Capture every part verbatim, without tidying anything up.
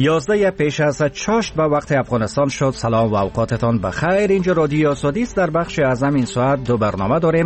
یازده پیش از چاشت به وقت افغانستان شد. سلام و اوقاتتان بخیر. اینجا رادیو آزادی است. در بخش اعظم این ساعت دو برنامه داریم: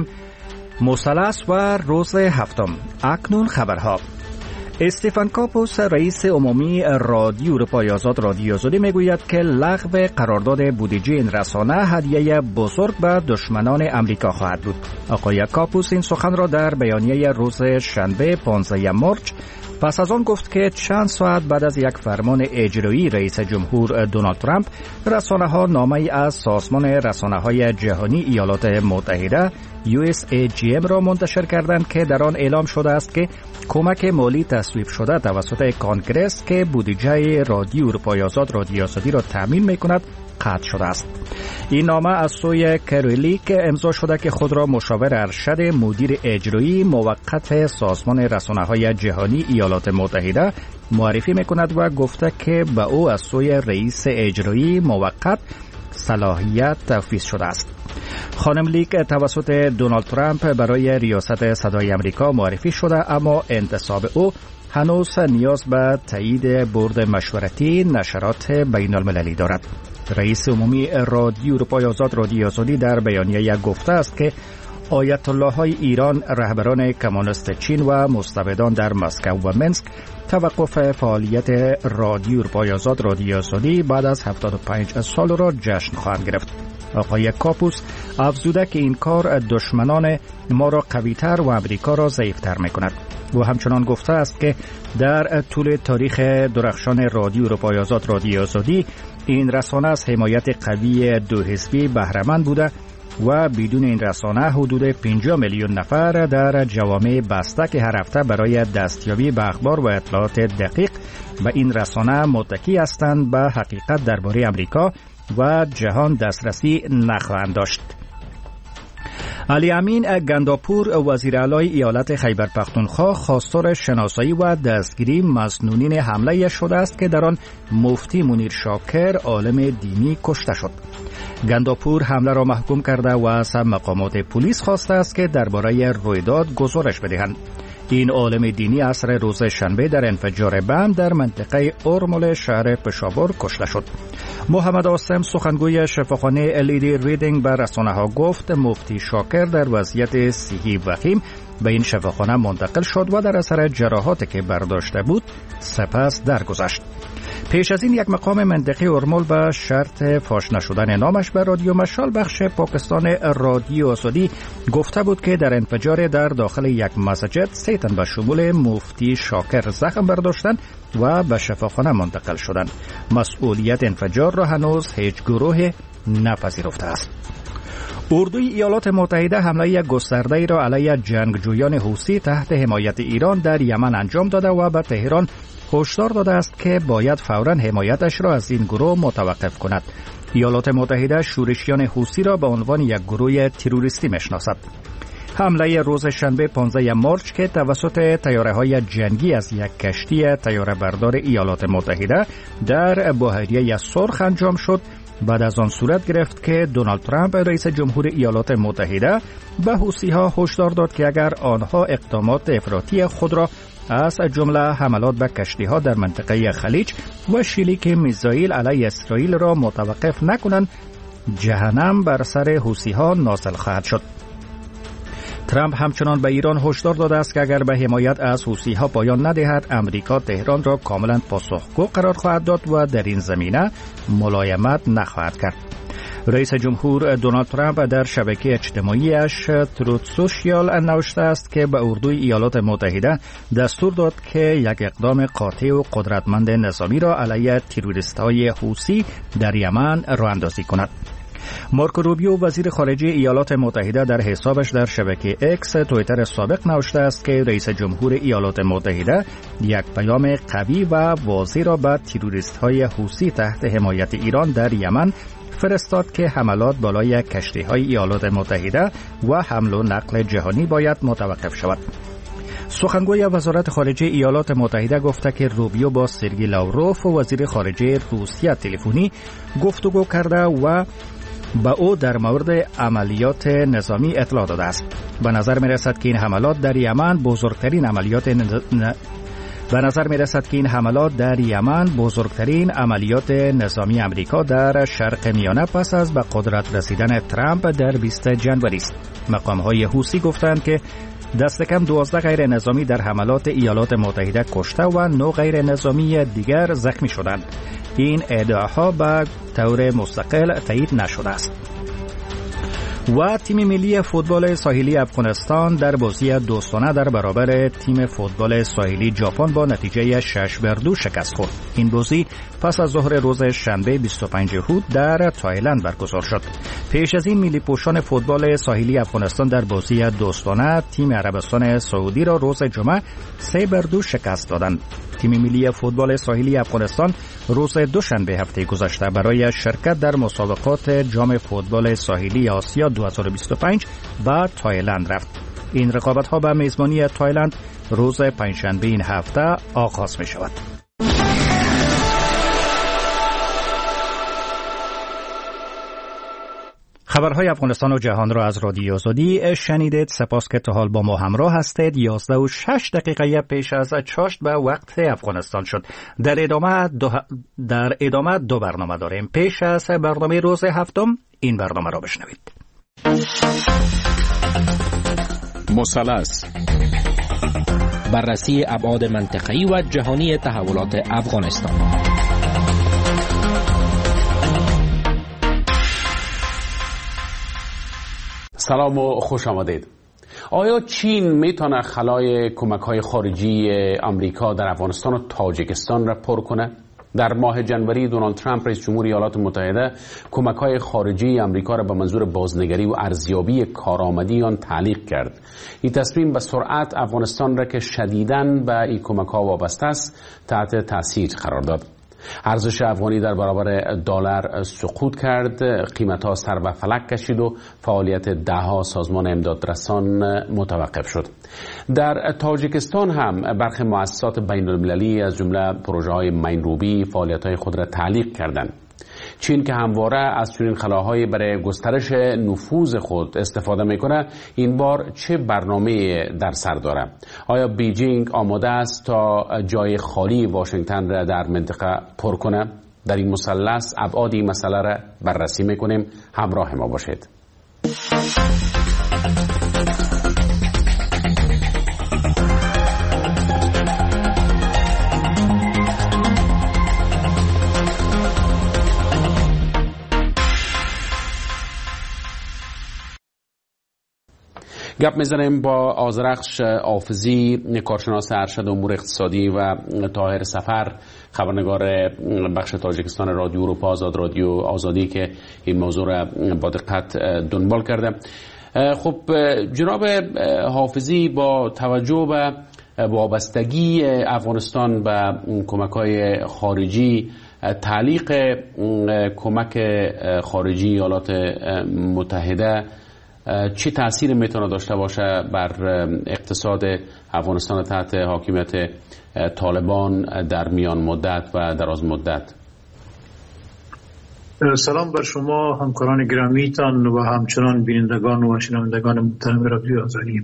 مثلث و روز هفتم. اکنون خبرها. استیفن کاپوس رئیس عمومی رادیو اروپای آزاد رادیو آزادی میگوید که لغو قرارداد بودجه این رسانه هدیه بزرگ به دشمنان امریکا خواهد بود. آقای کاپوس این سخن را در بیانیه روز شنبه پانزدهم مارس پس از آن گفت که چند ساعت بعد از یک فرمان اجرایی رئیس جمهور دونالد ترامپ، رسانه ها نامه‌ای از سازمان رسانه های جهانی ایالات متحده یو اس ای جی ام را منتشر کردند که در آن اعلام شده است که کمک مالی تصویب شده توسط کانگرس که بودجه رادیو اروپای آزاد رادیو آزادی را تامین می‌کند قطع شده است. این نامه از سوی کرولیک امضا شده که خود را مشاور ارشد مدیر اجرایی موقت سازمان رسانه‌های جهانی ایالات متحده معرفی می‌کند و گفته که به او از سوی رئیس اجرایی موقت صلاحیت تفویض شده است. خانم لیک توسط دونالد ترامپ برای ریاست صدای امریکا معرفی شده، اما انتصاب او هنوز نیاز به تایید بورد مشورتی نشرات بین المللی دارد. رئیس عمومی رادیو اروپای آزاد رادیو آزادی در بیانیه گفته است که آیت الله های ایران، رهبران کمونیست چین و مستبدان در مسکو و منسک توقف فعالیت رادیو اروپای آزاد رادیو آزادی بعد از هفتاد و پنج سال را جشن خواهند گرفت. آقای کاپوس افزوده که این کار دشمنان ما را قوی‌تر و امریکا را ضعیف‌تر می‌کند. و همچنان گفته است که در طول تاریخ درخشان رادیو اروپای آزاد رادیو آزادی این رسانه از حمایت قوی دو حزبی بهره‌مند بوده و بدون این رسانه حدود پنجاه میلیون نفر در جوامع بسته که هر هفته برای دستیابی به اخبار و اطلاعات دقیق به این رسانه متکی هستند به حقیقت درباره امریکا و جهان دسترسی نخواهند داشت. علی امین گنداپور وزیر اعلی ایالت خیبر پختونخوا خواستار شناسایی و دستگیری مسنونین حمله شده است که در آن مفتی منیر شاکر عالم دینی کشته شد. گنداپور حمله را محکوم کرده و از مقامات پلیس خواسته است که درباره رویداد گزارش بدهند. این عالم دینی عصر روز شنبه در انفجار بم در منطقه ارمل شهر پشاور کشته شد. محمد آسم سخنگوی شفاخانه الیدی ریدینگ به رسانه‌ها گفت مفتی شاکر در وضعیت صحی وخیم به این شفاخانه منتقل شد و در اثر جراحاتی که برداشته بود سپس درگذشت. پیش از این یک مقام منطقه ارمل به شرط فاش نشدن نامش به رادیو مشال بخش پاکستان رادیو آزادی گفته بود که در انفجار در داخل یک مسجد سه تن به شمول مفتی شاکر زخم برداشتند و به شفاخانه منتقل شدند. مسئولیت انفجار را هنوز هیچ گروه نپذیرفته است. اردوی ایالات متحده حمله گسترده را علیه جنگجویان حوثی تحت حمایت ایران در یمن انجام داده و به تهران هشدار داده است که باید فوراً حمایتش را از این گروه متوقف کند. ایالات متحده شورشیان حوثی را به عنوان یک گروه تروریستی میشناسد. حمله روز شنبه پانزدهم مارس که توسط طیاره‌های جنگی از یک کشتی طیاره بردار ایالات متحده در بحیره سرخ انجام شد بعد از آن صورت گرفت که دونالد ترامپ رئیس جمهور ایالات متحده به حوثی‌ها هشدار داد که اگر آنها اقدامات افراطی خود را از جمله حملات به کشتی‌ها در منطقه خلیج و شلیک میزایل علیه اسرائیل را متوقف نکنند، جهنم بر سر حوثی‌ها نازل خواهد شد. ترامپ همچنان به ایران هشدار داده است که اگر به حمایت از حوثی‌ها پایان ندهد، امریکا تهران را کاملا پاسخگو قرار خواهد داد و در این زمینه ملایمت نخواهد کرد. رئیس جمهور دونالد ترامپ در شبکه اجتماعیش تروت سوشیال نوشته است که به اردوی ایالات متحده دستور داد که یک اقدام قاطع و قدرتمند نظامی را علیه تروریست‌های حوثی در یمن راه اندازی کند. مارکو روبیو وزیر خارجه ایالات متحده در حسابش در شبکه اکس توییتر سابق نوشته است که رئیس جمهور ایالات متحده یک پیام قوی و واضح را به تروریست‌های حوثی تحت حمایت ایران در یمن فرستاد که حملات بالای کشتی‌های ایالات متحده و حمل و نقل جهانی باید متوقف شود. سخنگوی وزارت خارجه ایالات متحده گفته که روبیو با سرگئی لاوروف وزیر خارجه روسیه تلفنی گفتگو کرده و به او در مورد عملیات نظامی اطلاع داده است. به نظر می رسد که این حملات در یمن بزرگترین عملیات به نظر می رسد که این حملات در یمن بزرگترین عملیات نظامی امریکا در شرق میانه پس از به قدرت رسیدن ترامپ در بیست جنوری است. مقام‌های حوثی گفتند که دست کم دوازده غیر نظامی در حملات ایالات متحده کشته و نه غیر نظامی دیگر زخمی شدند. این ادعاها به طور مستقل تایید نشده است. و تیم ملی فوتبال ساحلی افغانستان در بازی دوستانه در برابر تیم فوتبال ساحلی ژاپن با نتیجه شش بر دو شکست خورد. این بازی پس از ظهر روز شنبه بیست و پنج هود در تایلند برگزار شد. پیش از این ملی پوشان فوتبال ساحلی افغانستان در بازی دوستانه تیم عربستان سعودی را روز جمعه سه بر دو شکست دادند. تیم ملی فوتبال ساحلی افغانستان روز دوشنبه هفته گذشته برای شرکت در مسابقات جام فوتبال ساحلی آسیا دو هزار و بیست و پنج به تایلند رفت. این رقابت‌ها به میزبانی تایلند روز پنجشنبه این هفته آغاز می شود. خبرهای افغانستان و جهان را از رادیو آزادی شنیدید. سپاس که تا حال با ما همراه هستید. یازده و شش دقیقه پیش از چاشت به وقت افغانستان شد. در ادامه دو, در ادامه دو برنامه داریم. پیش از برنامه روز هفتم این برنامه را بشنوید. مثلث، بررسی ابعاد منطقه‌ای و جهانی تحولات افغانستان. سلام و خوش آمدید. آیا چین میتونه خلای کمک‌های خارجی آمریکا در افغانستان و تاجیکستان را پر کنه؟ در ماه جنوری دونالد ترامپ رئیس جمهوری ایالات متحده کمک‌های خارجی آمریکا را به منظور بازنگری و ارزیابی کارآمدی آن تعلیق کرد. این تصمیم به سرعت افغانستان را که شدیداً به این کمک‌ها وابسته است تحت تاثیر قرار داد. ارزش افغانی در برابر دلار سقوط کرد، قیمت‌ها سر به فلک کشید و فعالیت ده‌ها سازمان امدادرسان متوقف شد. در تاجیکستان هم برخی مؤسسات بین‌المللی از جمله پروژه‌های مین‌روبی فعالیت‌های خود را تعلیق کردند. چین که همواره از چنین خلاهایی برای گسترش نفوذ خود استفاده میکنه، این بار چه برنامه در سر داره؟ آیا بیجینگ آماده است تا جای خالی واشنگتن را در منطقه پر کنه؟ در این مثلث ابعاد این مسئله را بررسی میکنیم. همراه ما باشید. گپ میزنیم با آذرخش آفزی، کارشناس ارشد امور اقتصادی، و طاهر سفر، خبرنگار بخش تاجیکستان رادیو اروپا آزاد، رادیو آزادی، که این موضوع را با دقت دنبال کرده. خب جناب حافظی، با توجه به وابستگی افغانستان به کمک‌های خارجی، تعلیق کمک خارجی ایالات متحده چی تأثیر میتونه داشته باشه بر اقتصاد افغانستان تحت حاکمیت طالبان در میان مدت و دراز مدت؟ سلام بر شما همکاران گرامیتان و همچنان بینندگان و شنوندگان محترم رادیو آزادی.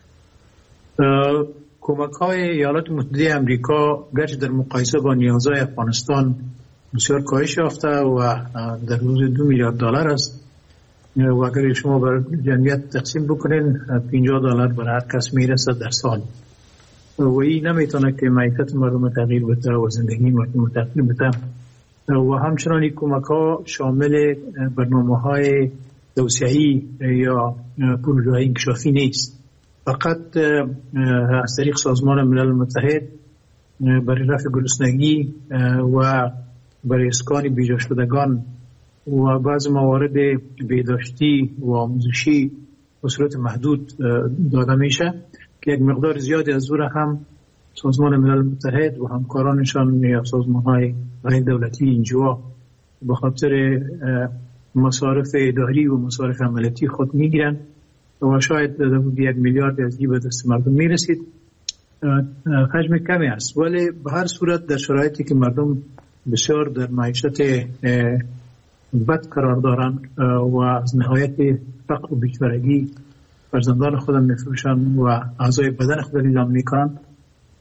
کمک‌های ایالات متحده آمریکا گرچه در مقایسه با نیازهای افغانستان بسیار کاهش یافته و در حدود دو میلیارد دلار است، و اگر شما بر جمعیت تقسیم بکنین پنجاه دلار بر هر کس میرسه در سال، و این نمیتونه که معیشت مردم تغییر بده و زندگی مردم تغییر بده. و همچنان این کمک ها شامل برنامه های توسعه‌ای یا پروژه های انکشافی نیست، فقط از طریق سازمان ملل متحد برای رفع گرسنگی و برای اسکان بیجا شدگان و بعض موارد بهداشتی و آموزشی به صورت محدود داده میشه که یک مقدار زیادی از او هم سازمان ملل متحد و همکارانشان یا سازمان‌های غیر دولتی اینجا به خاطر مصارف اداری و مصارف عملیاتی خود میگیرن و شاید یک میلیارد از جیب دست مردم میرسید. حجم کمی است، ولی به هر صورت در شرایطی که مردم بسیار در معیشت بد قرار دارن و از نهایت فقر و بیچارگی فرزندان خودم میفروشن و اعضای بدن خود اعلام میکنن،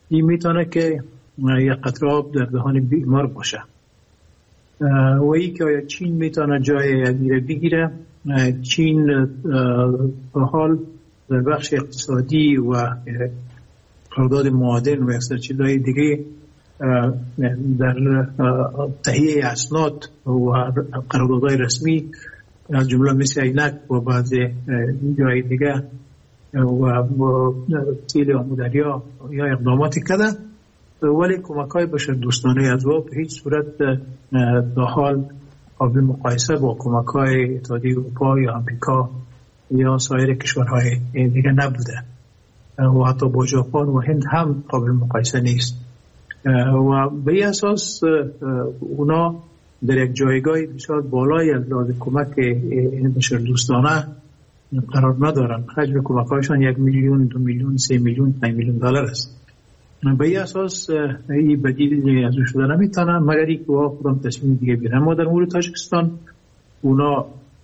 این میتونه که یک قطره آب در دهان بیمار باشه. و ای که آیا چین میتونه جای یگیره بگیره. چین به حال در بخش اقتصادی و قرارداد معادن و اکثر چیزهای دیگه در تهیه اسناد و قراردادهای رسمی از جمله مثل عینک و بعض جای دیگه و تیل آمودریا یا اقداماتی کرده، ولی کمک‌های بشردوستانه از او به هیچ صورت در حال قابل مقایسه با کمک‌های اتحادیه اروپا یا امریکا یا سایر کشورهای دیگه نبوده و حتی با ژاپن و هند هم قابل مقایسه نیست. و به این اساس اونا در یک جایگاه بسیار بالای از لحاظ کمک بشردوستانه قرار ندارن. حجم کمک‌هایشان یک میلیون، دو میلیون، سه میلیون، پنج میلیون دلار است. به این اساس این بدیل از شده نمیتونه مگر اینکه اونا خودم تصمیم دیگه بگیرن. ما در مورد تاجیکستان اونا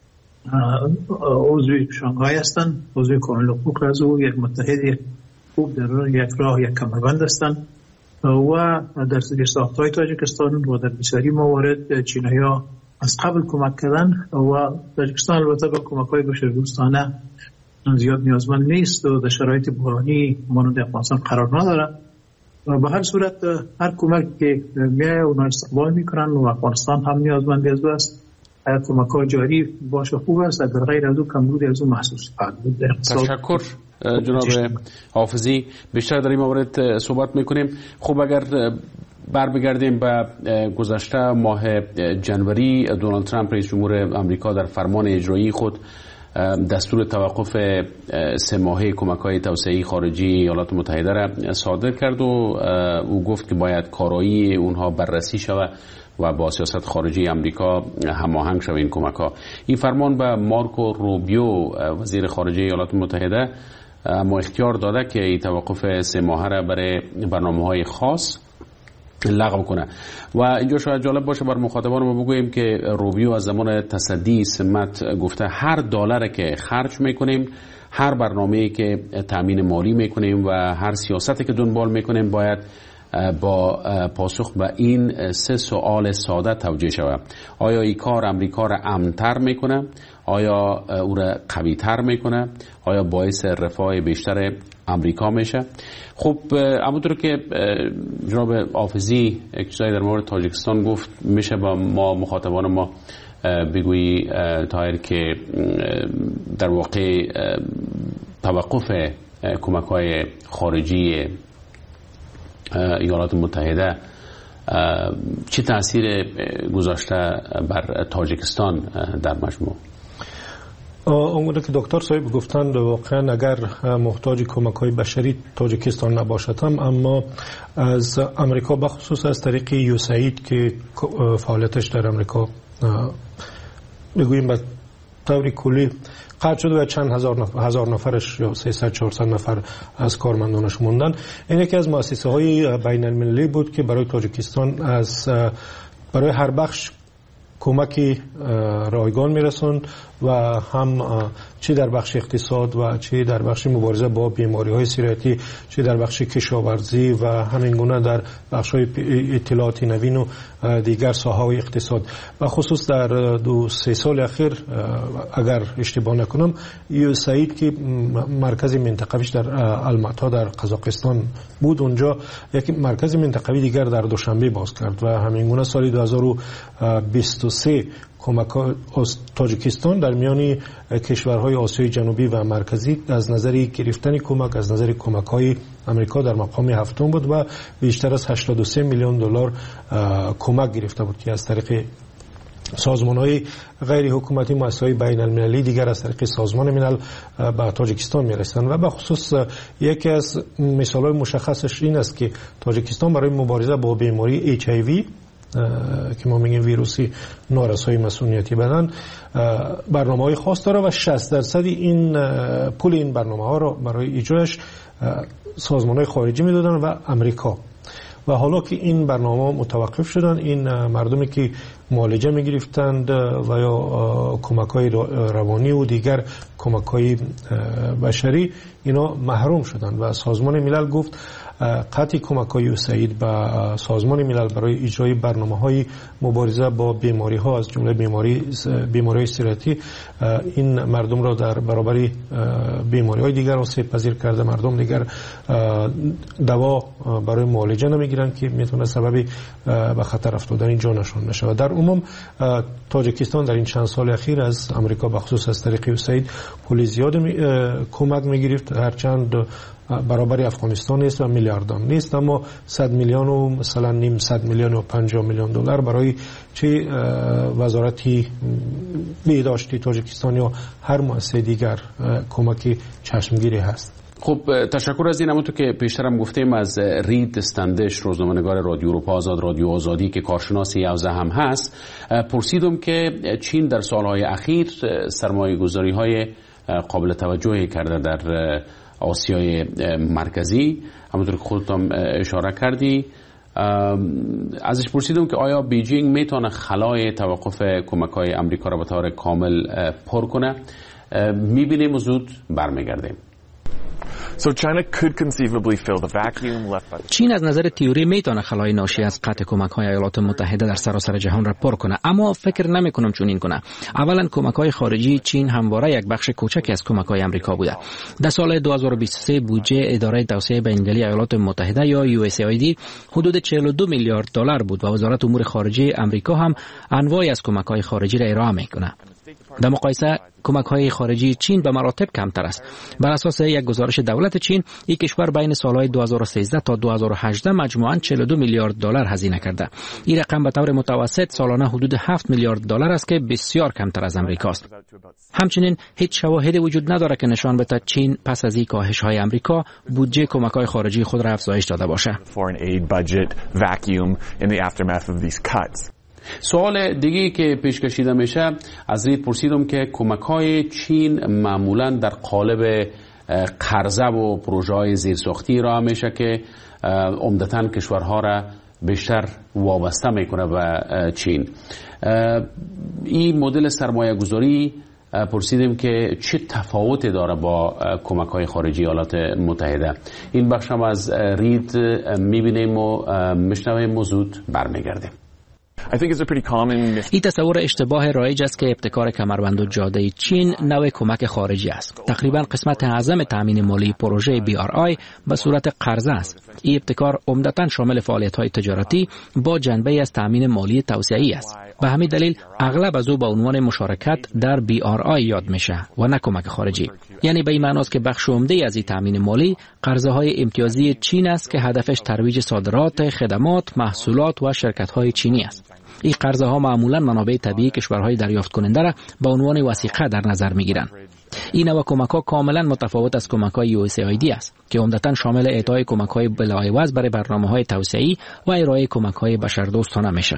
عضو شانگهای هستن، عضو کامل حقوق از او یک متحد خوب در یک راه یک کمربند هستن و در ساختهای تاجیکستان و در بسیاری موارد چینایی‌ها از قبل کمک کردن و تاجیکستان البته با کمک‌های بشردوستانه زیاد نیازمند نیست و در شرایط بحرانی مانند افغانستان قرار نداره. و به هر صورت هر کمک که میایه اونا استقبال میکنن و افغانستان هم نیازمند از است. هر کمک‌ها جاری باشه خوب است، در غیر از او کمبودی از او محسوس خواهد بود. تشکر جناب حافظی. بیشتر در این مورد صحبت میکنیم. خب اگر بر بگردیم به گذشته ماه جنوری، دونالد ترامپ رئیس جمهور آمریکا در فرمان اجرایی خود دستور توقف سه ماهه کمک‌های توسعه‌ای خارجی ایالات متحده را صادر کرد و او گفت که باید کارایی اونها بررسی شود و با سیاست خارجی آمریکا هماهنگ شود این کمک‌ها. این فرمان به مارکو روبیو وزیر خارجه ایالات متحده اما اختیار داده که این توقف سه ماهه را برای برنامه‌های خاص لغو کنه. و اینجا شاید جالب باشه بر مخاطبان ما بگوییم که روبیو از زمان تصدی سمت گفته هر دلاری که خرج میکنیم، هر برنامه‌ای که تامین مالی میکنیم و هر سیاستی که دنبال میکنیم باید با پاسخ به این سه سوال ساده توجیه شود. آیا این کار امریکا را امن‌تر میکنه؟ آیا او را قوی‌تر میکنه؟ آیا باعث رفاه بیشتر امریکا میشه؟ خب همونطور که جناب حافظی یک چیزایی در مورد تاجیکستان گفت، میشه با ما مخاطبان ما بگویی طاهر که در واقع توقف کمک‌های خارجی ایالات متحده چه تاثیر گذاشته بر تاجیکستان در مجموع؟ اونگونه که دکتر صاحب گفتند واقعا اگر محتاج کمک‌های بشری تاجیکستان نباشد هم، اما از امریکا بخصوص از طریق یوساید که فعالیتش در امریکا بگوییم به طور کلی قطع شده و چند هزار نفر هزار نفرش یا سیصد چهارصد نفر از کارمندانش موندن. این یکی از مؤسسه های بین المللی بود که برای تاجیکستان از برای هر بخش کمکی رایگان میرسوند و هم چه در بخش اقتصاد و چه در بخش مبارزه با بیماری‌های سیرتی، چه در بخش کشاورزی و همین گونه در بخش‌های اطلاعاتی نوین و دیگر ساحه‌های اقتصاد. و خصوص در دو سه سال اخیر اگر اشتباه نکنم یوساید که مرکز منطقویش در الماتا در قزاقستان بود، اونجا یک مرکز منطقوی دیگر در دوشنبه باز کرد و همین گونه سال دو هزار و بیست و سه کمک تاجیکستان در میان کشورهای آسیای جنوبی و مرکزی از نظر گرفتن کمک از نظر کمک‌های امریکا در مقام هفتم بود و بیشتر از هشتاد و سه میلیون دلار کمک گرفته بود که از طریق سازمان‌های غیر حکومتی مؤسسه‌های بین المللی دیگر از طریق سازمان ملل به تاجیکستان می‌رسند. و به خصوص یکی از مثال‌های مشخصش این است که تاجیکستان برای مبارزه با بیماری اچ آی وی که ما میگیم ویروسی نارسایی مسئولیتی بدن برنامه‌های خاص داره و شصت درصد این پول این برنامه‌ها را برای اجراش سازمان‌های خارجی میدادن و امریکا. و حالا که این برنامه متوقف شدن، این مردمی که معالجه میگرفتند و یا کمک‌های روانی و دیگر کمک‌های بشری اینا محروم شدند و سازمان ملل گفت قطع کمک‌های یوساید به سازمان ملل برای اجرای برنامه‌های مبارزه با بیماری‌ها از جمله بیماری بیماری استیراتی این مردم را در برابر بیماری‌های دیگر آسیب پذیر کرده. مردم دیگر دوا برای معالجه نمیگیرن که میتونه سبب به خطر افتادن جانشان بشه. در عموم تاجیکستان در این چند سال اخیر از امریکا به خصوص از طریق یوساید پول زیاد می، کمک میگرفت، هرچند برابر افغانستان نیست و میلیاردان نیست، اما صد میلیون و مثلا نیم صد میلیون و پنجاه میلیون دلار برای چه وزارتی بهداشتی تاجیکستان یا هر مؤسسه دیگر کمک چشمگیری هست. خب تشکر از این. همونطور که پیشترم گفتیم از رید استندش، روزنامه‌نگار رادیو اروپا آزاد، رادیو آزادی که کارشناس یوزه هم هست، پرسیدم که چین در سالهای اخیر سرمایه‌گذاری‌های قابل توجهی کرده در آسیای مرکزی، همونطور که خودتون اشاره کردی. ازش پرسیدم که آیا بیجینگ میتونه خلای توقف کمک‌های امریکا را به طور کامل پر کنه. می‌بینیم زود برمیگردیم. چین از نظر تئوری میتونه خلای ناشی از قطع کمک‌های ایالات متحده در سراسر جهان را پر کنه، اما فکر نمی‌کنم چنین کنه. اولا کمک‌های خارجی چین همواره یک بخش کوچکی از کمک‌های آمریکا بوده. در سال دو هزار و بیست و سه بودجه اداره توسعه بین‌المللی ایالات متحده یا یو اس ای آی دی حدود چهل و دو میلیارد دلار بود و وزارت امور خارجه آمریکا هم انواعی از کمک‌های خارجی را ارائه می‌کنه. در مقایسه کمک‌های خارجی چین به مراتب کمتر است. بر اساس یک گزارش دولت چین، این کشور بین سال‌های دو هزار و سیزده تا دو هزار و هجده مجموعاً چهل و دو میلیارد دلار هزینه کرده. این رقم به طور متوسط سالانه حدود هفت میلیارد دلار است که بسیار کمتر از امریکاست. همچنین هیچ شواهدی وجود ندارد که نشان بده چین پس از این کاهش‌های امریکا بودجه کمک‌های خارجی خود را افزایش داده باشه. سوال دیگه که پیش کشیده میشه، از رید پرسیدم که کمک‌های چین معمولاً در قالب قرضه و پروژه‌های زیرساختی را میشه که عمدتاً کشورها را بیشتر وابسته میکنه به چین. این مدل سرمایه گذاری پرسیدیم که چه تفاوتی داره با کمک‌های خارجی ایالات متحده. این بخش هم از رید میبینیم و میشنویم و زود برمیگردیم. این تصور اشتباه رایج است که ابتکار کمربند و جاده چین نوع کمک خارجی است. تقریبا قسمت اعظم تامین مالی پروژه بی آر آی به صورت قرضه است. این ابتکار عمدتاً شامل فعالیت‌های تجارتی با جنبه از تامین مالی توسعه‌ای است. به همین دلیل اغلب از او به عنوان مشارکت در بی آر آی یاد میشه و نه کمک خارجی. یعنی به این معنی است که بخش عمده از این تامین مالی قرضه‌های امتیازی چین است که هدفش ترویج صادرات، خدمات، محصولات و شرکت‌های چینی است. این قرضه ها معمولا منابع طبیعی کشورهای دریافت کننده را به عنوان وثیقه در نظر میگیرند. این نوع کمک ها کاملا متفاوت از کمک های یو اس ای آی دی است که عمدتاً شامل اعطای کمک های بلاعوض برای برنامه های توسعه‌ای و ارائه کمک های بشردوستانه میشه.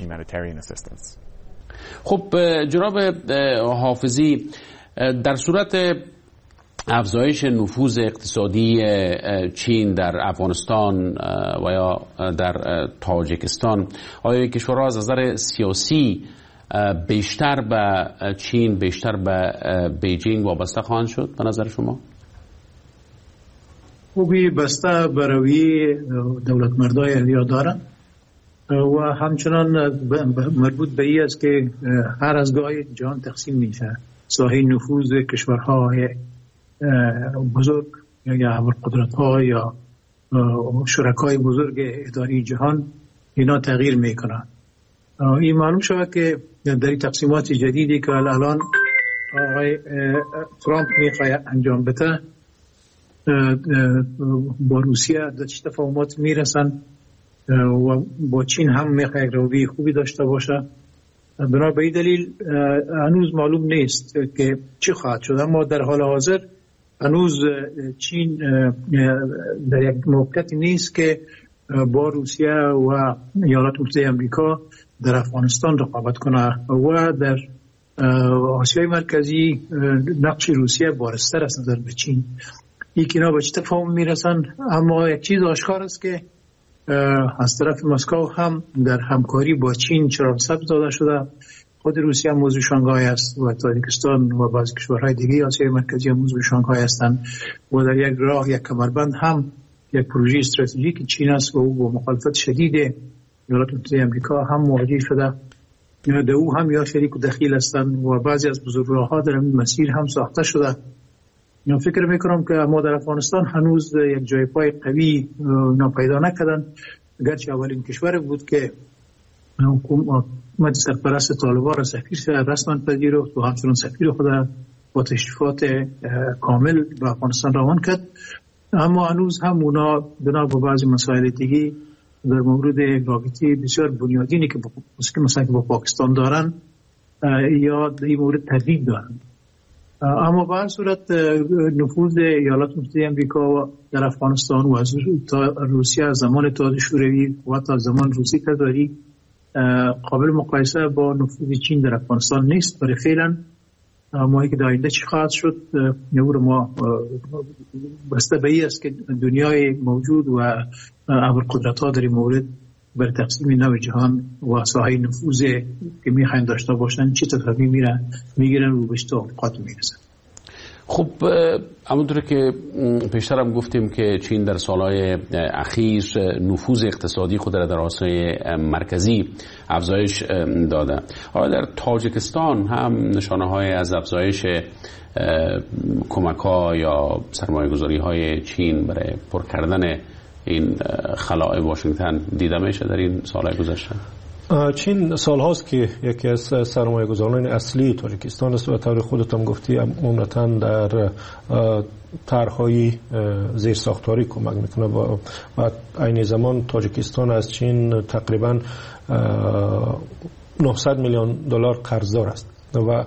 خب جناب حافظی، در صورت افزایش نفوذ اقتصادی چین در افغانستان و یا در تاجیکستان، آیا کشورها از نظر سیاسی بیشتر به چین، بیشتر به بیجینگ وابسته خواهند شد به نظر شما؟ خوبی بسته بروی دولت مردای احیا دارن و همچنان مربوط به این است که هر از گاهی جهان تقسیم میشه. ساحه نفوذ کشورهای بزرگ یا ابرقدرت ها یا شرکای بزرگ اداری جهان اینا تغییر میکنن. این معلوم شود که در تقسیمات جدیدی که الان آقای ترامپ میخواد انجام بده با روسیه در چه تفاهمات میرسن و با چین هم میخواد یک روی خوبی داشته باشه. بنا به این دلیل هنوز معلوم نیست که چی خواهد شد، اما در حال حاضر هنوز چین در یک موقعیتی نیست که با روسیه و ایالات متحده آمریکا در افغانستان رقابت کنه و در آسیای مرکزی نقش روسیه بارزتر از نظر به چین. یکی اینا به چه تفاهم میرسن، اما یک چیز آشکار است که از طرف مسکو هم در همکاری با چین چراغ سبز داده شده. خود روسیه هم موضوع شانگهای است و تاجیکستان و بعضی کشورهای دیگه آسیای مرکزی هم موضوع شانگهای هستند و در یک راه یک کمربند هم یک پروژه استراتژیک چین است و او با مخالفت شدید ایالات متحده آمریکا هم مواجه شده. در او هم یا شریک و دخیل هستند و بعضی از بزرگراه‌ها در این مسیر هم ساخته شده. من فکر میکنم که ما در افغانستان هنوز یک جای پای قوی پیدا نکردن، گرچه اولین کشور بود که حکومت سرپرست طالبان را سفیر رسما پذیرفت و همچنان سفیر خود با تشریفات کامل به افغانستان روان کرد، اما هنوز هم اونا بنا به بعضی مسائل دیگه در مورد رابطه بسیار بنیادینی که مثلا با پاکستان دارن یا در این مورد تردید دارن. اما به هر صورت نفوذ ایالات متحده آمریکا در افغانستان و از روسیه از زمان اتحاد شوروی و تا زمان روسی تزاری قابل مقایسه با نفوذ چین در افغانستان نیست. برای فعلا ماهی که در آینده چی خواهد شد نور ما بسته به ای است که دنیای موجود و ابرقدرت ها در این مورد بر تقسیم نو جهان و ساحه نفوذ که میخواین داشته باشن چه تصمیمی میرن میگیرن و به توافقات میرسن. خب همونطور که پیشتر هم گفتیم که چین در سالهای اخیر نفوذ اقتصادی خود را در آسیای مرکزی افزایش داده. حالا در تاجیکستان هم نشانه های از افزایش کمک ها یا سرمایه گذاری های چین برای پر کردن این خلاء واشنگتن دیده میشه در این سالهای گذشته؟ چین سال هاست که یکی از سرمایه گذاران اصلی تاجیکستان است و طور خودتان گفتی عمدتاً در طرح‌های زیرساختاری کمک میکنه و عین زمان تاجیکستان از چین تقریباً نهصد میلیون دلار قرضدار است و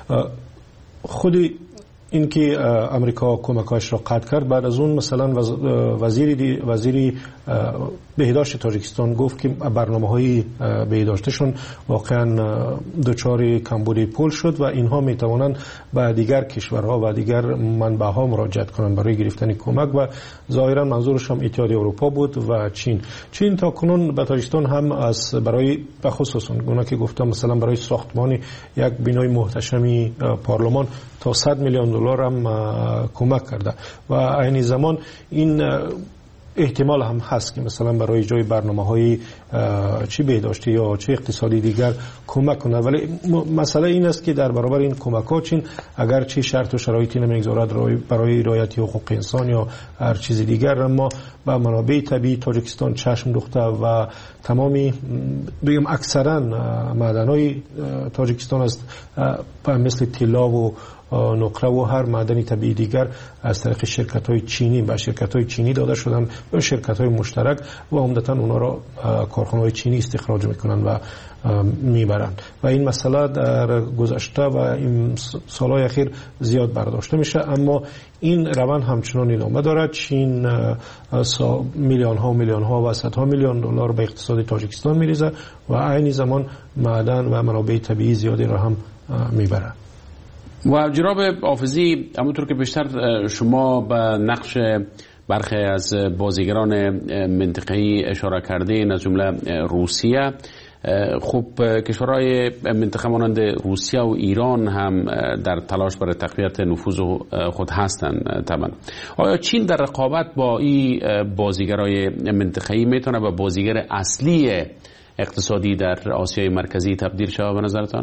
خودی اینکه امریکا کمکاش را قطع کرد، بعد از اون مثلا وزیری وزیری بهداشت تاجیکستان گفت که برنامه‌های بهداشتشون واقعا دچار کمبودی پول شد و اینها میتوانند به دیگر کشورها و دیگر منبع‌ها مراجعت کنند برای گرفتن کمک و ظاهرا منظورش هم اتحادیه اروپا بود و چین. چین تا کنون به تاجیکستان هم از برای به خصوص اون که گفتم مثلا برای ساختمان یک بنای محتشمی پارلمان تا صد میلیون دلار هم کمک کرده و عین زمان این احتمال هم هست که مثلا برای جای برنامه‌های چی بهداشتی یا چه اقتصادی دیگر کمک کنه، ولی مسئله این است که در برابر این کمک‌ها چین اگر چه شرط و شرایطی نمیگذارد برای رعایت حقوق انسان یا هر چیز دیگر، اما به منابع طبیعی تاجیکستان چشم دوخته و تمامی بگم اکثرا معدن‌های تاجیکستان است مثل طلا و نقره و هر معدن طبیعی دیگر از طریق شرکت‌های چینی به شرکت‌های چینی داده شدن به شرکت‌های مشترک و عمدتاً اونا را کارخانه‌های چینی استخراج می‌کنند و میبرند و این مسئله در گذشته و این سالهای اخیر زیاد برداشته میشه، اما این روند همچنان ادامه دارد. چین میلیون ها و میلیون ها و صدها میلیون دلار به اقتصاد تاجیکستان میریزه و عین زمان معدن و منابع طبیعی زیادی را هم میبرد. و جناب حافظی، همونطور که بیشتر شما به نقش برخی از بازیگران منطقه‌ای اشاره کردین از جمله روسیه، خب کشورهای منطقه مانند روسیه و ایران هم در تلاش برای تقویت نفوذ خود هستند. طبعا آیا چین در رقابت با این بازیگرای منطقه‌ای میتونه به بازیگر اصلی اقتصادی در آسیای مرکزی تبدیل شود به نظرتان؟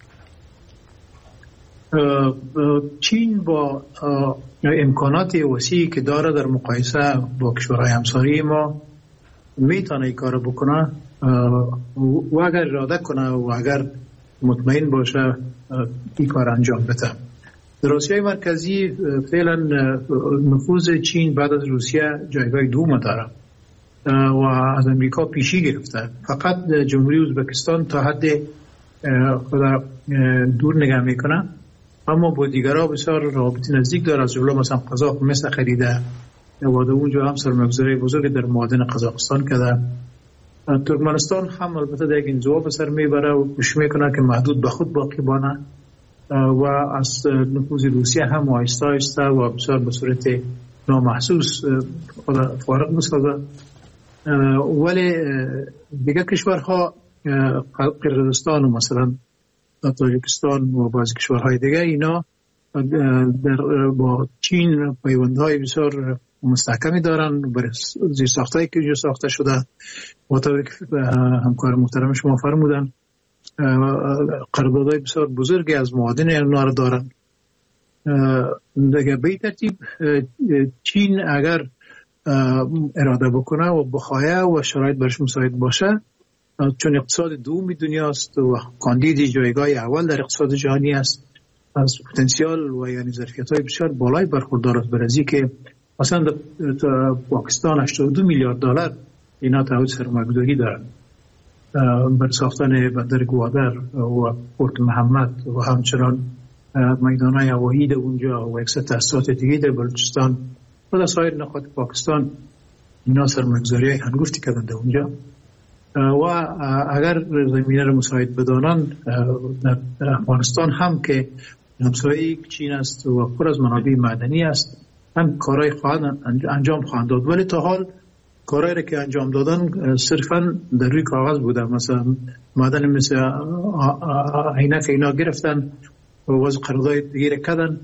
چین با امکانات وسیعی که داره در مقایسه با کشورهای همسایه ما میتونه این کار بکنه و اگر اراده کنه و اگر مطمئن باشه این کار انجام بده. در آسیای مرکزی فعلا نفوذ چین بعد از روسیه جایگاه دوم داره و از امریکا پیشی گرفته. فقط جمهوری ازبکستان تا حد دور نگاه میکنه، اما با دیگرها بسیار رابطه نزدیک داره. از جمله مثلا قزاق مثل خریده و در اونجا هم سرمایه‌گذاری بزرگ در معادن قزاقستان کرده. ترکمنستان هم البته در یک انزوا به سر میبره و کوشش میکنه که محدود به خود باقی بانه و از نفوذ روسیه هم آهسته آهسته و بسیار به صورت نامحسوس خود فارغ میسازه. ولی دیگه کشورها قرقیزستان و مثلا تاجیکستان و بعضی کشورهای دیگه اینا در با چین پیوندهای بسیار مستحکمی دارن برای زیر ساختایی که جو ساخته شده و طوری که همکار محترم شما فرمودن قراردادهای بسیار بزرگی از معادن اینا رو دارن. دیگه به این ترتیب چین اگر اراده بکنه و بخواه و شرایط برش مساعد باشه، چون اقتصاد دوم دنیاست و کاندید جایگاه اول در اقتصاد جهانی است، از پتانسیل و یعنی ظرفیت‌های بسیار بالای برخوردار است. برای که مثلا در پاکستان هشتاد و دو میلیارد دلار اینا تعهد سرمایه‌گذاری دارن بر ساختن بندر گوادر و پورت محمد و همچنان میدان‌های هوایی در اونجا و یک سری تأسیسات دیگه در بلوچستان و در سایر نقاط پاکستان اینا سرمایه‌گذاری هنگفتی کردن در اونجا و اگر زمینه رو مساعد بدانن در افغانستان هم که همسایه چین است و پر از منابع معدنی است، هم کارهای خواهد انجام خواهند داد. ولی تا حال کارهایی که انجام دادن صرفا در روی کاغذ بوده. مثلا معدن مثل عینک اینا گرفتن و وضع قرارداد دیگه کردن،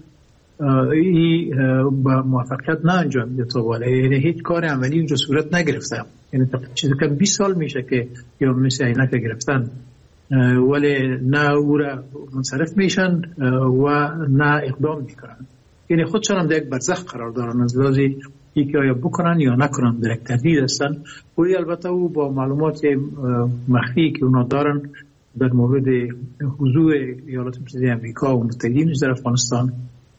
این با موفقیت نه انجام داده تا بالا، یعنی هیچ کار عملی اونجا صورت نگرفته. یعنی چیزی که بیست سال میشه که یا مثل عینک گرفتن ولی نه او را منصرف میشن و نه اقدام میکنن. یعنی خودشان هم در یک برزخ قرار دارن از لحاظی یکی آیا بکنن یا نکنن، در یک تردید هستن. ولی البته او با معلومات مخفی که اونا دارن در مورد حضور ایالات متحده آمریکا و متحدینش در افغانستان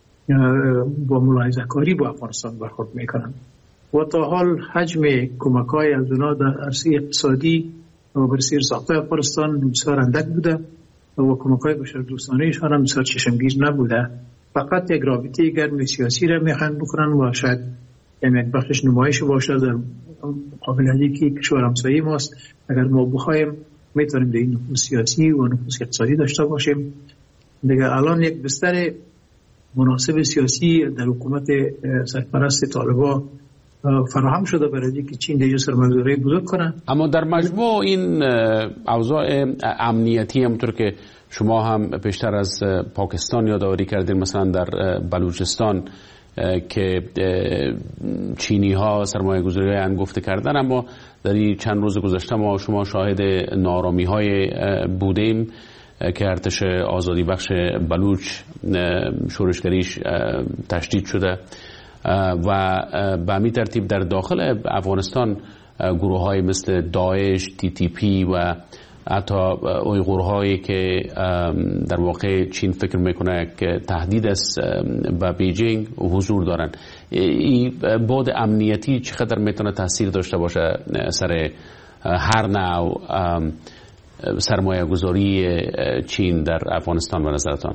با ملاحظه کاری با افغانستان برخورد میکنن و تا حال حجم کمک‌های از اونا در عرصه اقتصادی و بر سیر ساخته افغانستان بسیار اندک بوده و کمک‌های بشردوستانه‌شان هم بسیار چشمگیر نبوده. فقط یک رابطه گرم سیاسی را میخواهند بکنن و شاید یک بخشش نمایش باشه در مقابل اینکه کشور همسایه ماست. اگر ما بخوایم میتونیم در این نفوذ سیاسی و نفوذ اقتصادی داشته باشیم. دیگه الان یک بستر مناسب سیاسی در حکومت سرپرست طالبان فراهم شده برای اینکه چین دیگه سرمایه‌گذاری بزرگ کنه. اما در مجموع این اوضاع امنیتی همونطور که شما هم پیشتر از پاکستان یادآوری کردین، مثلا در بلوچستان که چینی ها سرمایه گذاری انگفته کردن، اما در این چند روز گذشته ما شما شاهد نارامی های بودیم که ارتش آزادی بخش بلوچ شورشگریش تشدید شده و به همین ترتیب در داخل افغانستان گروه های مثل داعش، تی تی پی و حتی اویغور هایی که در واقع چین فکر میکنه که تهدید است به بیجینگ حضور دارن. این بعد امنیتی چقدر میتونه تاثیر داشته باشه سر هر نوع سرمایه گذاری چین در افغانستان به نظرتان؟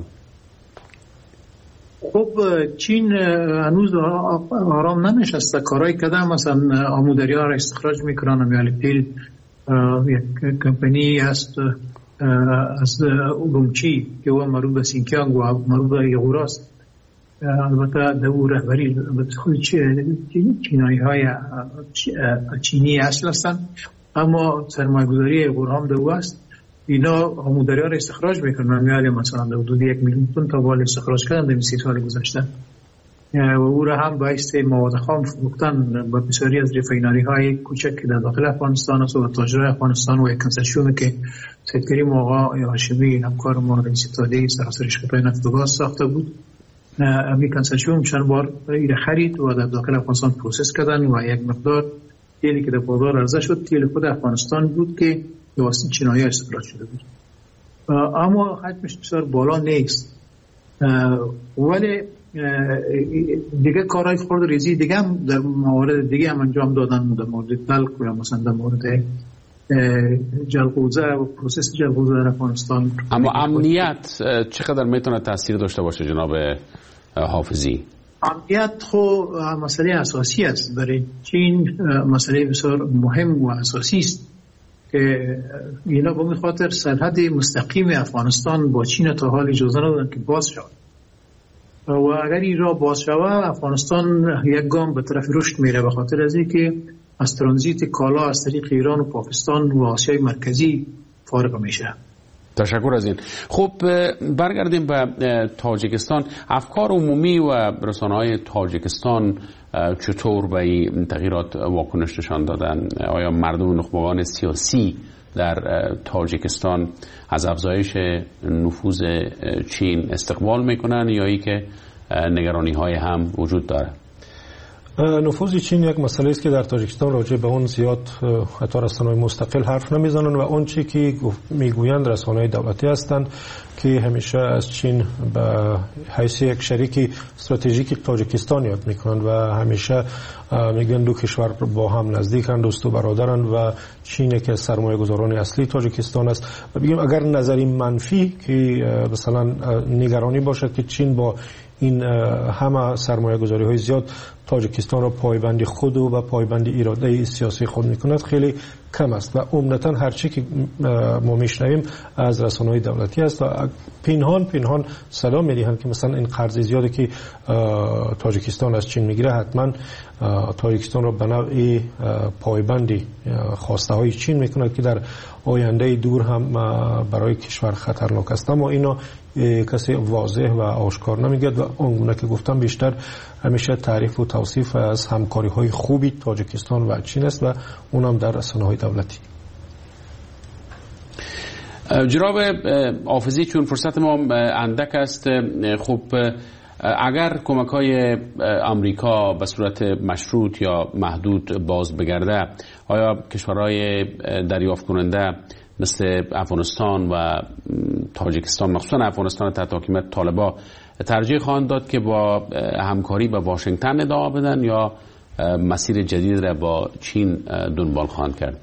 خب چین هنوز آرام ننشسته، کارهای کردن، مثلا آمودریا را استخراج میکنن. امیال پیل یک کمپانی هست از اورومچی که او مربوط به سینکیانگ و مربوط به ایغور است. البته در او رهبری خود چینایی های چینی اصل هستند، اما سرمایه گذاری ایغور هم در او است. اینا آمودریا را استخراج میکنن. امیال مثلا در حدود یک میلیون تن تا بال استخراج کردن در سی سال گذشته و او را هم باعث مواد خام فروختن با بسیاری از رفینری های کوچک که در داخل افغانستان است و تاجرای افغانستان و یک کنسرسیومی که سید کریم آقا هاشمی همکار ما رئیس اتحادیه سراسر شرکت‌های نفت و گاز ساخته بود. امی کنسرسیوم چند بار را خرید و در داخل افغانستان پروسس کردن و یک مقدار تیلی که در بازار عرضه شد تیل خود افغانستان بود که به واسطه چینایی استخراج شده بود، اما حجمش بسیار بالا نیست. ولی دیگه کارهای خورد ریزی دیگه هم در موارد دیگه هم انجام دادن، در مورد تلق و مثلا در مورد جلغوزه و پروسس جلغوزه در افغانستان. اما امنیت چقدر میتونه تاثیر داشته باشه جناب حافظی؟ امنیت خو مسئله اساسی است برای چین، مسئله بسیار مهم و اساسی است که اینا به خاطر سرحد مستقیم افغانستان با چین تا حال اجازه ندادن که باز شود و اگر این را باز شود افغانستان یک گام به طرف رشد میره، به خاطر از اینکه از ترانزیت کالا از طریق ایران و پاکستان و آسیای مرکزی فارغ میشه تشکر از این. خب برگردیم به تاجیکستان. افکار عمومی و رسانه‌های تاجیکستان چطور به این تغییرات واکنش نشان دادن؟ آیا مردم نخبگان سیاسی در تاجیکستان از افزایش نفوذ چین استقبال میکنن یا ای که نگرانی های هم وجود داره؟ نفوذ چین یک مسئله است که در تاجیکستان راجع به اون زیاد حتی رسانه‌های مستقل حرف نمیزنن و اون چی که میگویند رسانه‌های دولتی هستند که همیشه از چین به حیث یک شریک استراتژیک تاجیکستان یاد میکنند و همیشه میگن دو کشور با هم نزدیکند، دوست و برادرند و چین که سرمایه گذاران اصلی تاجیکستان است. و بگیم اگر نظری منفی که مثلا نگرانی باشد که چین با این همه سرمایه گذاری های زیاد تاجیکستان را پایبند خود و پایبند اراده سیاسی خود میکند خیلی کم است و عمدتا هر چی که ما میشنویم از رسانه‌های دولتی است و پنهان پنهان صدا میدهند که مثلا این قرض زیادی که تاجیکستان از چین میگیره حتما تاجیکستان را به نوعی پایبندی خواسته های چین میکند که در آینده دور هم برای کشور خطرناک است. اما اینا کسی واضح و آشکار نمیگه و اونگونه که گفتم بیشتر همیشه تعریف و توصیف از همکاری های خوبی تاجیکستان و چین است و اونم در رسانه‌های دولتی. جناب حافظی، چون فرصت ما اندک است، خب اگر کمک های امریکا به صورت مشروط یا محدود باز بگرده، آیا کشورهای دریافت کننده مثل افغانستان و تاجیکستان، مخصوصا افغانستان تحت حکومت طالبان، ترجیح خواهند داد که با همکاری با واشنگتن ادامه بدن یا مسیر جدید را با چین دنبال خواهند کرد؟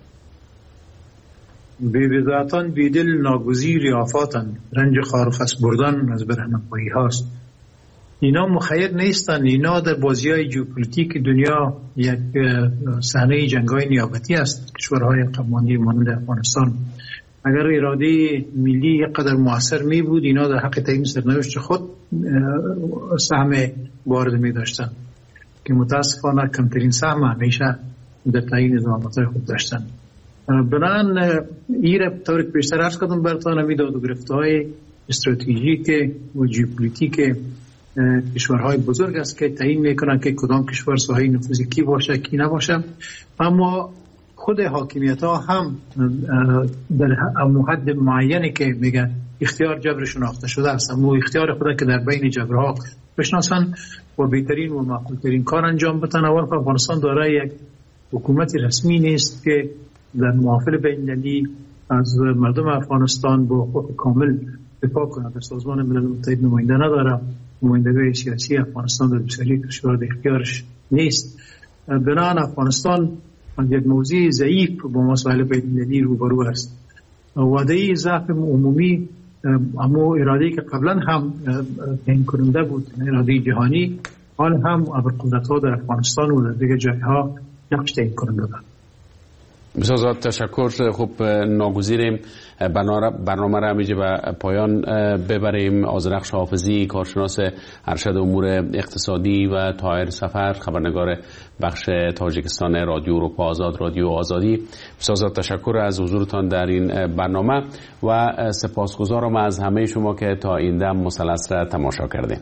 بی‌وضاحتاً بیدل ناگزیر آفاتند، رنج خارخس بردن از برهنه‌پایی هاست. اینا مخیر نیستند، اینا در بازی های ژئوپلیتیک دنیا یک صحنه جنگ‌های نیابتی است. کشورهای قماندی مانند افغانستان اگر اراده ملی یک قدر موثر می بود، اینا در حق تعیین سرنوشت خود سهم وارد می داشتن که متاسفانه کمترین سهم همیشه در تعیین زمانتهای خود داشتن. بنان این را طور که بیشتر عرض کردم براتون میداد و گرفته‌های استراتژیک و ژئوپلیتیک کشورهای بزرگ است که تعیین میکنن که کدام کشور ساحه نفوذ کی باشه کی نباشه. اما خود حاکمیت ها هم در حد معینی که میگن اختیار جبر شناخته شده است، اما اختیار خود که در بین جبرها بشناسن و بهترین و معقولترین کار انجام بدن. اول افغانستان دارای یک حکومت رسمی نیست که در محافل بین‌المللی از مردم افغانستان با حقوق کامل دفاع کند. در سازمان ملل متحد نماینده نداره، نمایندگی سیاسی افغانستان در بسیاری کشورها در اختیارش نیست. بنابراین افغانستان یک موضوع ضعیف با مسائل بین‌المللی روبرو است. وعده ضعف عمومی اما اراده‌ای که قبلا هم تعیین کننده بود، اراده جهانی، حال هم ابرقدرت‌ها در افغانستان و در دیگر جاها نقش تعیین کننده دارند. بسیار زیاد تشکر. خب ناگزیریم برنامه را همیشه به پایان ببریم. آذرخش حافظی، کارشناس ارشد امور اقتصادی، و طاهر سفر، خبرنگار بخش تاجیکستان رادیو اروپا آزاد، رادیو آزادی، بسیار زیاد تشکر از حضورتان در این برنامه و سپاسگزارم از همه شما که تا این دم مثلث را تماشا کردیم.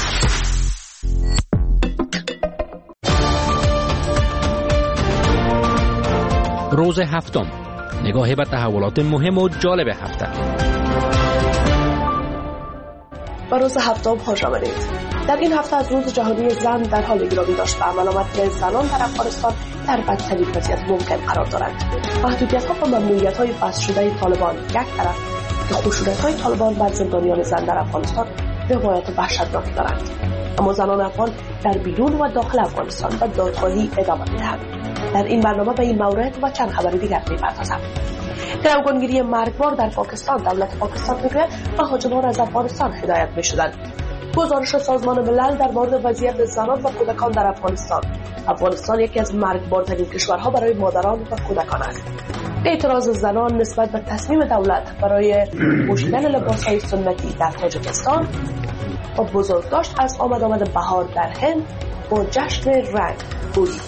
روز هفتم، نگاهی به تحولات مهم و جالب هفته. با روز هفتم خوش آمدید. در این هفته از روز جهانی زن در حال گرامی داشت و عمل آمد که زنان در افغانستان در بدترین وضعیت ممکن قرار دارند. محدودیت‌ها و ممنوعیت‌های بس شده طالبان یک طرف که خشونت‌های طالبان بر زندانیان زن در افغانستان روایت وحشتناک دارند، اما زنان افغان در بیرون و داخل افغانستان به دادخواهی ادامه می‌دهند. در این برنامه به این مورد و چند خبر دیگر می‌پردازم. گروگانگیری مرگبار در پاکستان، دولت پاکستان میگوید مهاجمان از افغانستان هدایت می‌شدند. گزارش سازمان ملل در مورد وضعیت زنان و کودکان در افغانستان. افغانستان یکی از مرگبارترین کشورها برای مادران و کودکان است. اعتراض زنان نسبت به تصمیم دولت برای پوشیدن لباس‌های سنتی در تاجیکستان و بزرگداشت از آمد آمد بهار در هند با جشن رنگ هولی.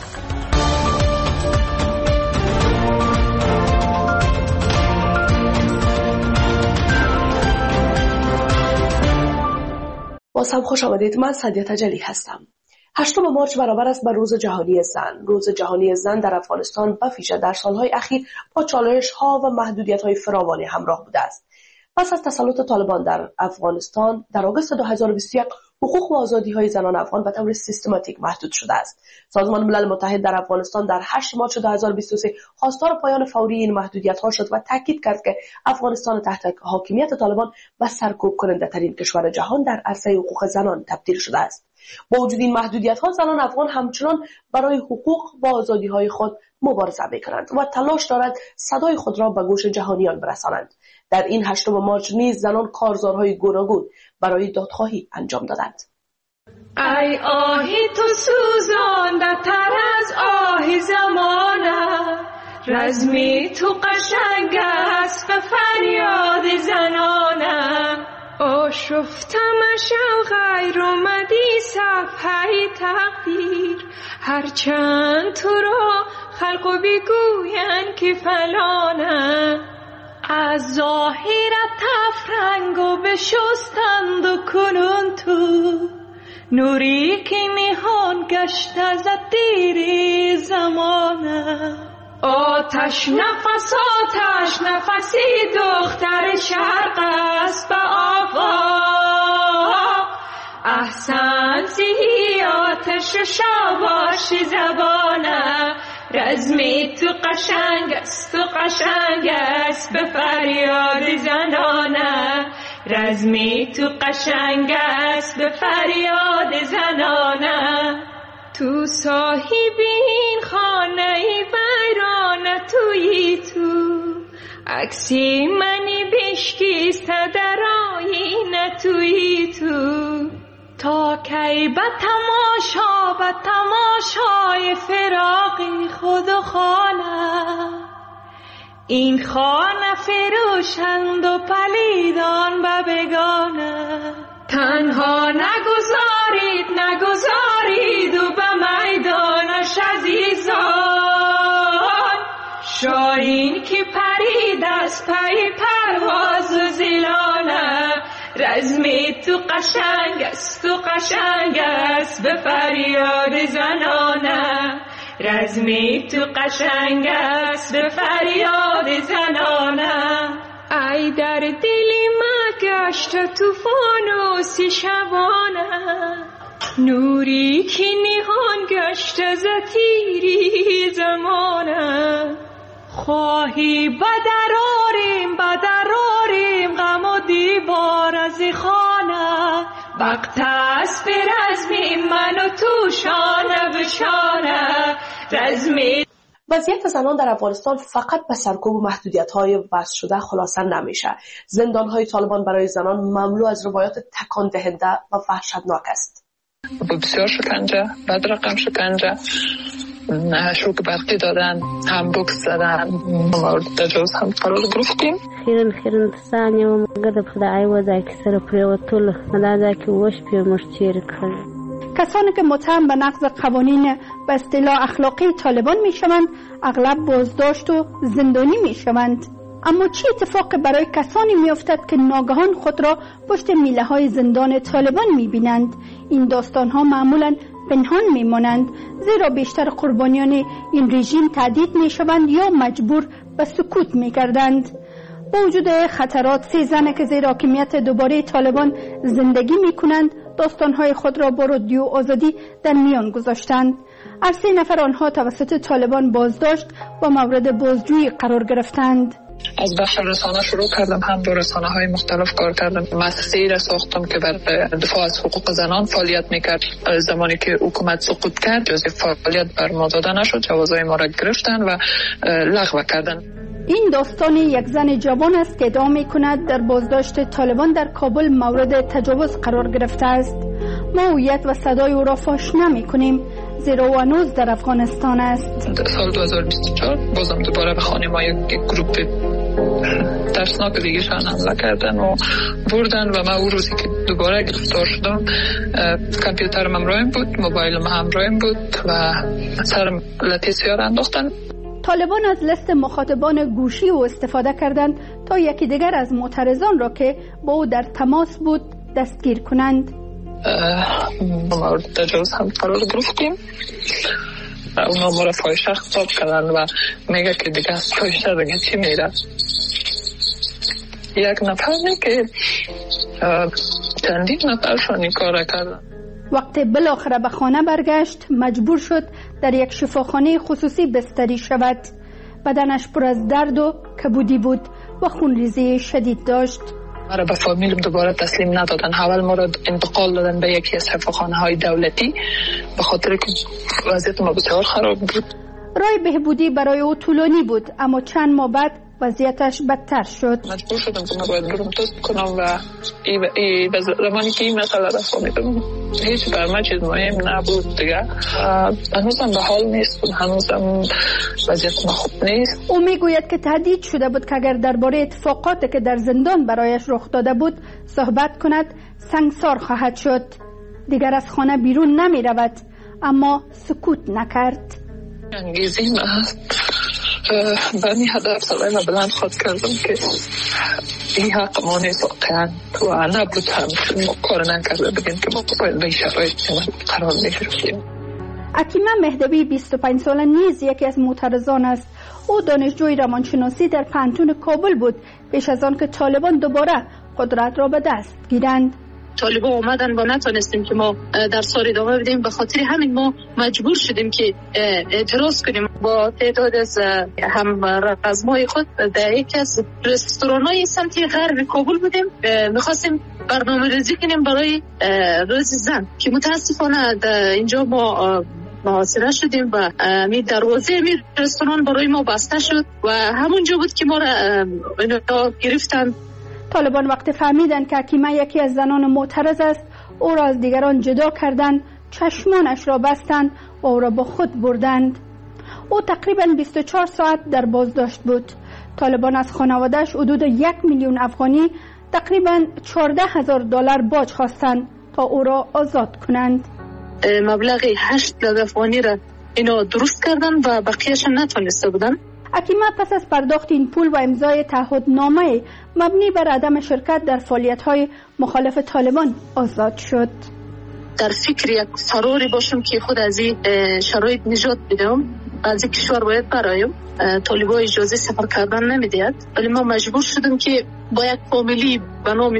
باز هم خوش آمدید. من سعدیه تجلی هستم. هشتم مارچ برابر است با روز جهانی زن. روز جهانی زن در افغانستان و ویژه در سالهای اخیر با چالش‌ها و محدودیت‌های فراوانی همراه بوده است. پس از تسلط طالبان در افغانستان در آگوست دو هزار و بیست و یک حقوق و آزادی‌های زنان افغان به طور سیستماتیک محدود شده است. سازمان ملل متحد در افغانستان در هشتم مارچ دو هزار و بیست و سه خواستار پایان فوری این محدودیت‌ها شد و تاکید کرد که افغانستان تحت حاکمیت طالبان به سرکوب کننده ترین کشور جهان در عرصه حقوق زنان تبدیل شده است. با وجود این محدودیت‌ها زنان افغان همچنان برای حقوق و آزادی‌های خود مبارزه می‌کنند و تلاش دارند صدای خود را به گوش جهانیان برسانند. در این هشتم مارچ نیز زنان کارزارهای گوناگون برای دادخواهی انجام دادند. ای آهی تو سوزانده تر از آه زمانه، رزمی تو قشنگ است به فریاد زنانه. آشفتمش و غیر اومدی صفحه تقدیر، هرچند تو را خلق و بگوین که فلانه. از ظاهرت تفرنگ و بشستند و کنون تو، نوری که نهان گشت از دیر زمانه. آتش نفس آتش نفسی دختر شرق است به آفا، احسن زی آتش شاباش زبانه. رزمی تو قشنگ است، تو قشنگ است به فریاد زنانه. رزمی تو قشنگ است به فریاد زنانه. تو صاحب این خانه ویرانه تویی تو، عکسی منی بشکیست در آینه تویی تو. تا کی به تماشا به تماشای فراقی خود و خانه، این خانه فروشند و پلیدان به بگانه. تنها نگذارید نگذارید و به میدانش عزیزان، شاهین که پرید از پی پرواز و زیلانه. رزمی تو قشنگ است، تو قشنگ است به فریاد زنانه. رزمی تو قشنگ است به فریاد زنانه. ای در دلی ما گشت طوفان و سی شبانه، نوری که نهان گشت از تیری زمانه. خواهی بدراریم بدراریم غم و دیوار از خانه، وقت است به رزمی من و تو شانه به شانه. رزمی وضعیت زنان در افغانستان فقط به سرکوب و محدودیت‌های وضع شده خلاصه نمیشه. زندان‌های طالبان برای زنان مملو از روایات تکان دهنده و وحشتناک است. بسیار شکنجه، بدرقم شکنجه، شوک برقی دادن، هم بوکس زدن، مورد تجاوز هم قرار گرفتیم. خیرن خیرن ثانیه و مگه خدای وځای که سر پریوتل مدازه که وش پیمش چیر کړ. کسانی که متهم به نقض قوانین به اصطلاح اخلاقی طالبان می شوند اغلب بازداشت و زندانی می شوند. اما چه اتفاقی برای کسانی می افتد که ناگهان خود را پشت میله های زندان طالبان می بینند؟ این داستان ها معمولا پنهان می مانند، زیرا بیشتر قربانیان این رژیم تهدید می شوند یا مجبور به سکوت می گردند. با وجود خطرات، سه زن که زیر حاکمیت دوباره طالبان زندگی می کنند داستانهای خود را با رادیو آزادی در میان گذاشتند. هر سه نفر آنها توسط طالبان بازداشت و مورد بازجویی قرار گرفتند. از بخش رسانه شروع کردم، هم با رسانه های مختلف کار کردم. مؤسسه‌ای را ساختم که بر دفاع از حقوق زنان فعالیت میکرد. زمانی که حکومت سقوط کرد جز فعالیت بر ما داده نشد، جوازهای ما را گرفتن و لغو کردن. این داستان یک زن جوان است که ادعا می‌کند در بازداشت طالبان در کابل مورد تجاوز قرار گرفته است. ما هویت و صدای او را فاش نمی‌کنیم زیرا او هنوز در افغانستان است. سال دو هزار و بیست و چهار بازم دوباره به خانه ما یک گروپ ترسناک دیگه شان حمله کردن و بردن و من اون روزی که دوباره گرفتار شدم کامپیوترم همراهم بود، موبایلم همراهم بود و سرم لطیسیار انداختن. طالبان از لیست مخاطبان گوشی او استفاده کردند تا یکی دیگر از معترضان را که با او در تماس بود دستگیر کنند. مورد تجاوز هم قرار گرفتیم. اونا ما را فاحشه خطاب کردن و میگه که دیگه از فاحشه دیگه چی میره. یک نفر نه که چندین نفرشان این کار کردن. وقتی بالاخره به خانه برگشت مجبور شد در یک شفاخانه خصوصی بستری شود. بدنش پر از درد و کبودی بود و خونریزی شدید داشت. ما را به فامیلم دوباره تسلیم ندادن. اول ما را انتقال دادن به یکی از شفاخانه های دولتی به خاطر که وضعیت ما بسیار خراب بود. راه بهبودی برای او طولانی بود اما چند ماه بعد وضعیتش بدتر شد. مجبور شدم که من باید برم تست کنم و ای زمانی که این مسئله را فهمیدم هیچ بر من چیز مهم نبود دیگه. هنوزم به حال نیست، هنوزم وضعیت ما خوب نیست. او میگوید که تهدید شده بود که اگر درباره اتفاقاتی که در زندان برایش رخ داده بود صحبت کند سنگسار خواهد شد. دیگر از خانه بیرون نمی رود اما سکوت نکرد. انگیزی من به این هدف سرای ما بلند خود کردم که این حق ما نیست واقعا و نبود هم ما کار نکرده بگیم که ما باید به این شرایط قرار میگرفتیم. اکیمه مهدوی بیست و پنج ساله نیز یکی از معترضان است. او دانشجوی روانشناسی در پانتون کابل بود پیش از آن که طالبان دوباره قدرت را به دست گیرند. طالبان اومدن و نتونستیم که ما در سال ادامه بدیم. به خاطر همین ما مجبور شدیم که اعتراض کنیم. با تعداد از هم رزمای خود در یکی از رستوران‌های سمت غرب کابل بودیم. می‌خواستیم برنامه ریزی کنیم برای روز زن که متاسفانه اینجا ما محاصره شدیم و می دروازه می رستوران برای ما بسته شد و همونجا بود که ما را گرفتن. طالبان وقتی فهمیدند که اکیمه یکی از زنان معترض است او را از دیگران جدا کردند، چشمانش را بستند و او را با خود بردند. او تقریبا بیست و چهار ساعت در بازداشت بود. طالبان از خانواده‌اش حدود یک میلیون افغانی تقریبا چهارده هزار دلار باج خواستند تا او را آزاد کنند. مبلغ هشت لاک افغانی را اینا درست کردن و بقیه‌اش نتونسته بودن. اکیمه پس از پرداخت این پول و امضای تعهدنامه مبنی بر عدم شرکت در فعالیت‌های مخالف طالبان آزاد شد. در فکر یک فراری باشم که خود از این شرایط نجات بدم. از این کشور باید برایم. طالبان اجازه سفر کردن نمیدهد ولی ما مجبور شدیم که با یک فامیلی به نام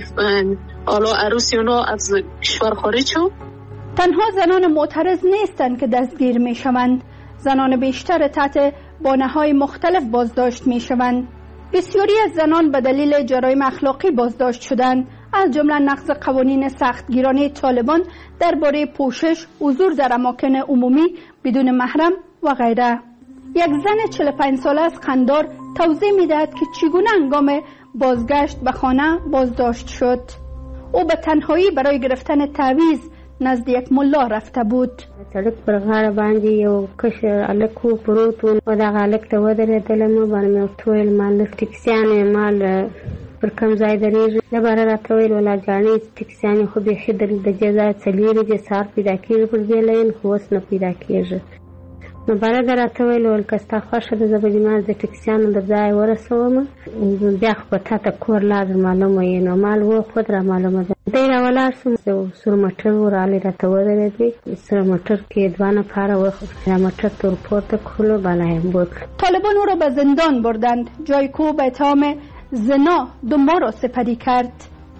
آلا عروسی اونا از کشور خارج شد. تنها زنان معترض نیستند که دستگیر می شوند. زنان بیشتر تحت بانه‌های مختلف بازداشت می شوند. بسیاری از زنان به دلیل جرایم اخلاقی بازداشت شدند، از جمله نقض قوانین سختگیرانه طالبان درباره پوشش، حضور در اماکن عمومی بدون محرم و غیره. یک زن چهل و پنج ساله از قندار توضیح می‌دهد که چگونه هنگام بازگشت به خانه بازداشت شد. او به تنهایی برای گرفتن تعویض نزد یک ملا رفته بود. سړک پر غاړه باندې یو کشر هلک و پروت و و دغه هلک ته ودرېدلم باندې مې ورته وویل مال ټکسیانې مال پر کوم ځای درېږي د باره راته ویل ولا جانې ټکسیانې خو بیخي د دې ځایه څلېرې دې سهار پیدا کېږي پر دې لین خو اوس نه پیدا کېږي. نو باره ده راته ویل ویل که ستا خوښه ده زه به دې ما د ټکسیانو د ځایه ورسوم بیا خو به تا ته کور لار معلومه یې نو مال و خود را معلومه ده. دی را ولاړ شوم سور موټر ورغلی راته ودرېدی. سور موټر کې دوه نفره و را موټر ته ورپورته کړلو بالا یې بوتلو. طالبان او را به زندان بردند جایی که او به اتهام زنا دو ماه را سپری کرد.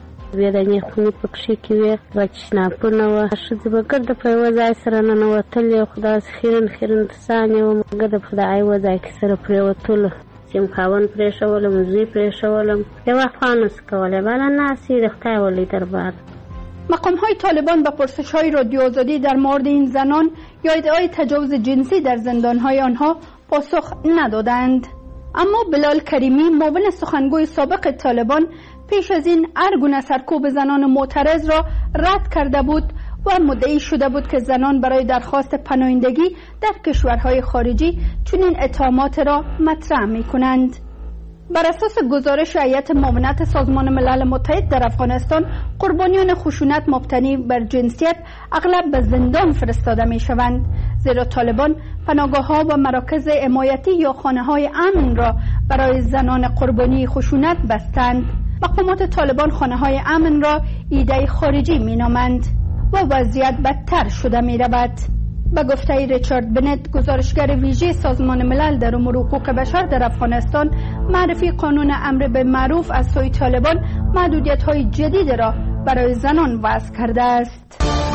بېدانې خونې په کښې کې وې دوه چشناپونه وه ښځې به ګرده په یوه ځای سره ننوتلې خو داسې خیرن خیرن ترسانې وم ګرده په د یوه ځای کې سره پرېوتلو چې خاوند پرېښولم زوی پرېښولم یو افغان نسو کولی بالا ناست د خدای ولی دربار. مقام‌های طالبان به پرسش‌های رادیو آزادی در مورد این زنان یا ادعای تجاوز جنسی در زندان‌های آنها پاسخ ندادند. اما بلال کریمی معاون سخنگوی سابق طالبان پیش از این هر گونه سرکوب زنان معترض را رد کرده بود و مدعی شده بود که زنان برای درخواست پناهندگی در کشورهای خارجی چنین اتهامات را مطرح می کنند. بر اساس گزارش هیئت معاونت سازمان ملل متحد در افغانستان قربانیان خشونت مبتنی بر جنسیت اغلب به زندان فرستاده می شوند، زیرا طالبان پناهگاه‌ها و مراکز حمایتی یا خانه‌های امن را برای زنان قربانی خشونت بستند. مقامات طالبان خانه‌های امن را ایده خارجی می‌نامند. و وضعیت بدتر شده می رود. به گفته ریچارد بنت، گزارشگر ویژه سازمان ملل در امور حقوق بشر در افغانستان، معرفی قانون امر به معروف از سوی طالبان محدودیت های جدید را برای زنان وضع کرده است.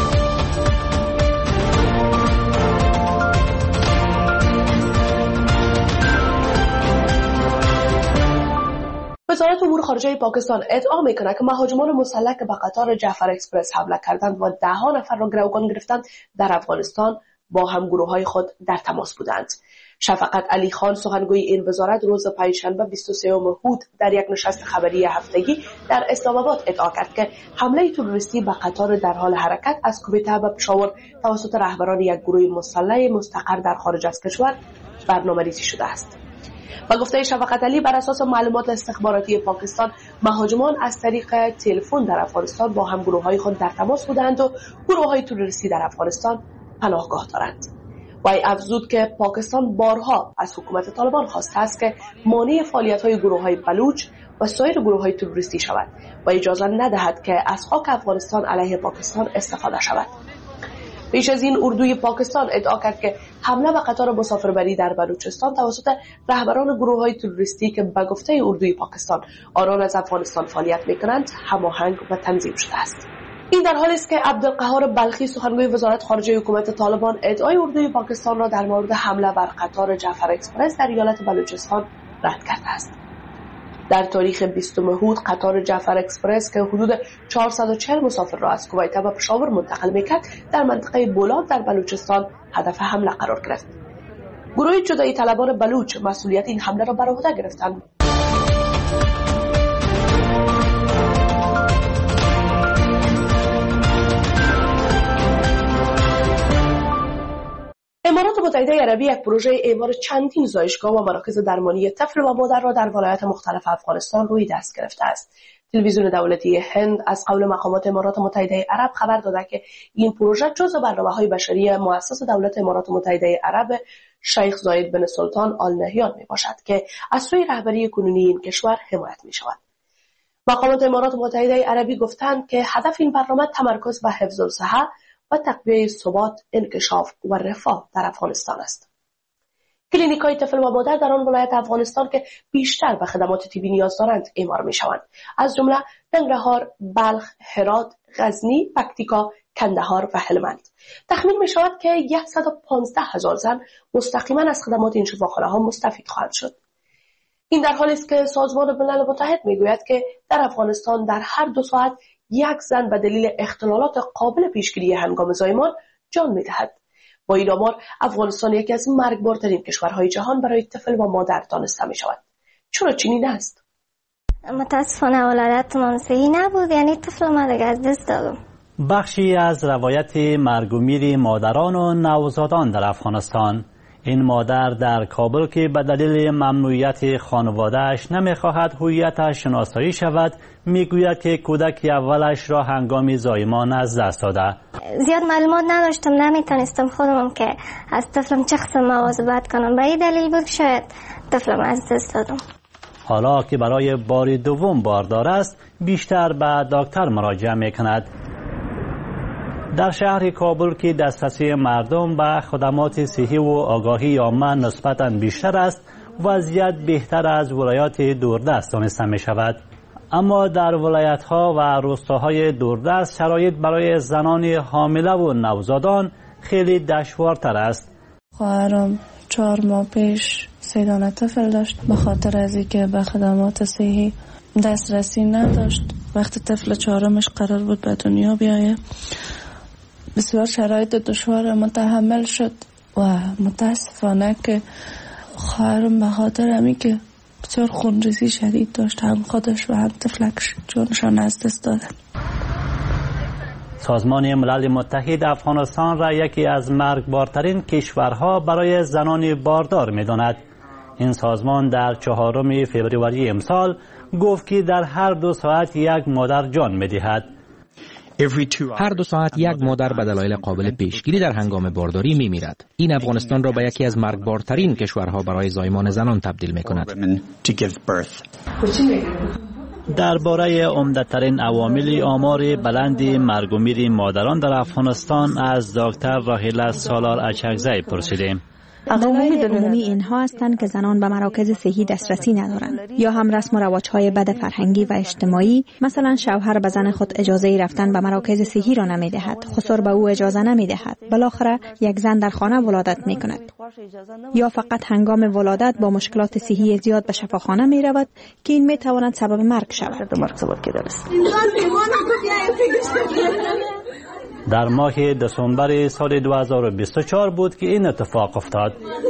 وزارت امور خارجه پاکستان ادعا میکنه که مهاجمان مسلح که به قطار جعفر اکسپرس حمله کردند و ده ها نفر را گروگان گرفتند در افغانستان با همگروهای خود در تماس بودند. شفقت علی خان، سخنگوی این وزارت، روز پنجشنبه بیست و سوم هود در یک نشست خبری هفتگی در اسلام آباد ادعا کرد که حمله تروریستی به قطار در حال حرکت از کویته به پشاور توسط رهبران یک گروه مسلح مستقر در خارج از کشور برنامه‌ریزی شده است. با گفته شفقت علی، بر اساس معلومات استخباراتی پاکستان، مهاجمان از طریق تلفن در افغانستان با هم گروه‌های خود در تماس بودند و گروه‌های تروریستی در افغانستان پناهگاه دارند. وی افزود که پاکستان بارها از حکومت طالبان خواسته است که مانع فعالیت‌های گروه‌های بلوچ و سایر گروه‌های تروریستی شود و اجازه ندهد که از خاک افغانستان علیه پاکستان استفاده شود. پیش از این اردوی پاکستان ادعا کرد که حمله به قطار مسافربری در بلوچستان توسط رهبران گروه‌های تروریستی که به گفته اردوی پاکستان آنان از افغانستان فعالیت می‌کنند هماهنگ و تنظیم شده است. این در حالی است که عبدالقهار بلخی، سخنگوی وزارت خارجه حکومت طالبان، ادعای اردوی پاکستان را در مورد حمله بر قطار جعفر اکسپرس در ایالت بلوچستان رد کرده است. در تاریخ بیستم هود قطار جعفر اکسپرس که حدود چهارصد و چهل مسافر را از کویته به پشاور منتقل می‌کرد در منطقه بولاد در بلوچستان هدف حمله قرار گرفت. گروه جدایی طلبان بلوچ مسئولیت این حمله را بر عهده گرفتند. امارات متحده عربی یک پروژه اعمار چندین زایشگاه و مراکز درمانی طفل و مادر را در ولایات مختلف افغانستان روی دست گرفته است. تلویزیون دولتی هند از قول مقامات امارات متحده عرب خبر داده که این پروژه جزو برنامه‌های بشری مؤسس دولت امارات متحده عرب شیخ زاید بن سلطان آل نهیان میباشد که از سوی رهبری کنونی این کشور حمایت می‌شود. مقامات امارات متحده عربی گفتند که هدف این برنامه تمرکز بر حفظ الصحه و تقویت ثبات، انکشاف و رفاه در افغانستان است. کلینیک‌های طفل و مادر در آن ولایت افغانستان که بیشتر به خدمات طبی نیاز دارند اعمار می‌شوند، از جمله ننگرهار، بلخ، هرات، غزنی، پکتیکا، کندهار و هلمند. تخمین می‌شود که صد و پانزده هزار زن مستقیما از خدمات این شفاخانه‌ها مستفید خواهند شد. این در حالی است که سازمان ملل متحد می‌گوید که در افغانستان در هر دو ساعت یک زن به دلیل اختلالات قابل پیشگیری هنگام زایمان جان می‌دهد. با این آمار افغانستان یکی از مرگبارترین کشورهای جهان برای طفل و مادر دانسته می‌شود. چرا چنین است؟ متاسفانه ولادتمان صحیح نبود، یعنی طفل ما دیگه از دست دادم. بخشی از روایت مرگ و میر مادران و نوزادان در افغانستان. این مادر در کابل که به دلیل ممنوعیت خانواده‌اش نمی‌خواهد هویتش شناسایی شود، میگوید که کودک اولش را هنگام زایمان از دست داده. زیاد معلومات نداشتم، نمیتونستم خودم که از طفلم چه قسم مواظبت کنم. به این دلیل بود شاید طفلم از دست دادم. حالا که برای بار دوم باردار است، بیشتر به دکتر مراجعه میکند. در شهر کابل که دسترسی مردم به خدمات صحی و آگاهی عامه نسبتاً بیشتر است، وضعیت بهتر از ولایات دوردست دانسته می شود. اما در ولایت‌ها و روستاهای دوردست شرایط برای زنان حامله و نوزادان خیلی دشوارتر است. خواهرم چهار ماه پیش سه دانه طفل داشت، به خاطر از اینکه به خدمات صحی دسترسی نداشت. وقتی طفل چهارمش قرار بود به دنیا بیایه، بسیار شرایط دشوار متحمل شد و متاسفانه که خواهرم به خاطر همین که بسیار خونریزی شدید داشت، هم خودش و هم طفلکش جانشان از دست دادن. سازمان ملل متحد افغانستان را یکی از مرگبارترین کشورها برای زنان باردار می‌داند. این سازمان در چهارم فوریه امسال گفت که در هر دو ساعت یک مادر جان می‌دهد. هر دو ساعت یک مادر به دلایل قابل پیشگیری در هنگام بارداری می‌میرد. این افغانستان را به یکی از مرگبارترین کشورها برای زایمان زنان تبدیل می‌کند. درباره عمده‌ترین عوامل آمار بلند مرگ و میر مادران در افغانستان از دکتر راهیله سالار اچکزی پرسیدیم. عوامل عمومی اینها هستند که زنان به مراکز صحی دسترسی ندارند یا هم رسم و رواج‌های بد فرهنگی و اجتماعی، مثلا شوهر به زن خود اجازه رفتن به مراکز صحی را نمی‌دهد، خسر به او اجازه نمی‌دهد، بالاخره یک زن در خانه ولادت می‌کند یا فقط هنگام ولادت با مشکلات صحی زیاد به شفاخانه می‌رود که این می‌تواند سبب مرگ شود. در ماه دسامبر سال دو هزار و بیست و چهار بود که این اتفاق افتاد.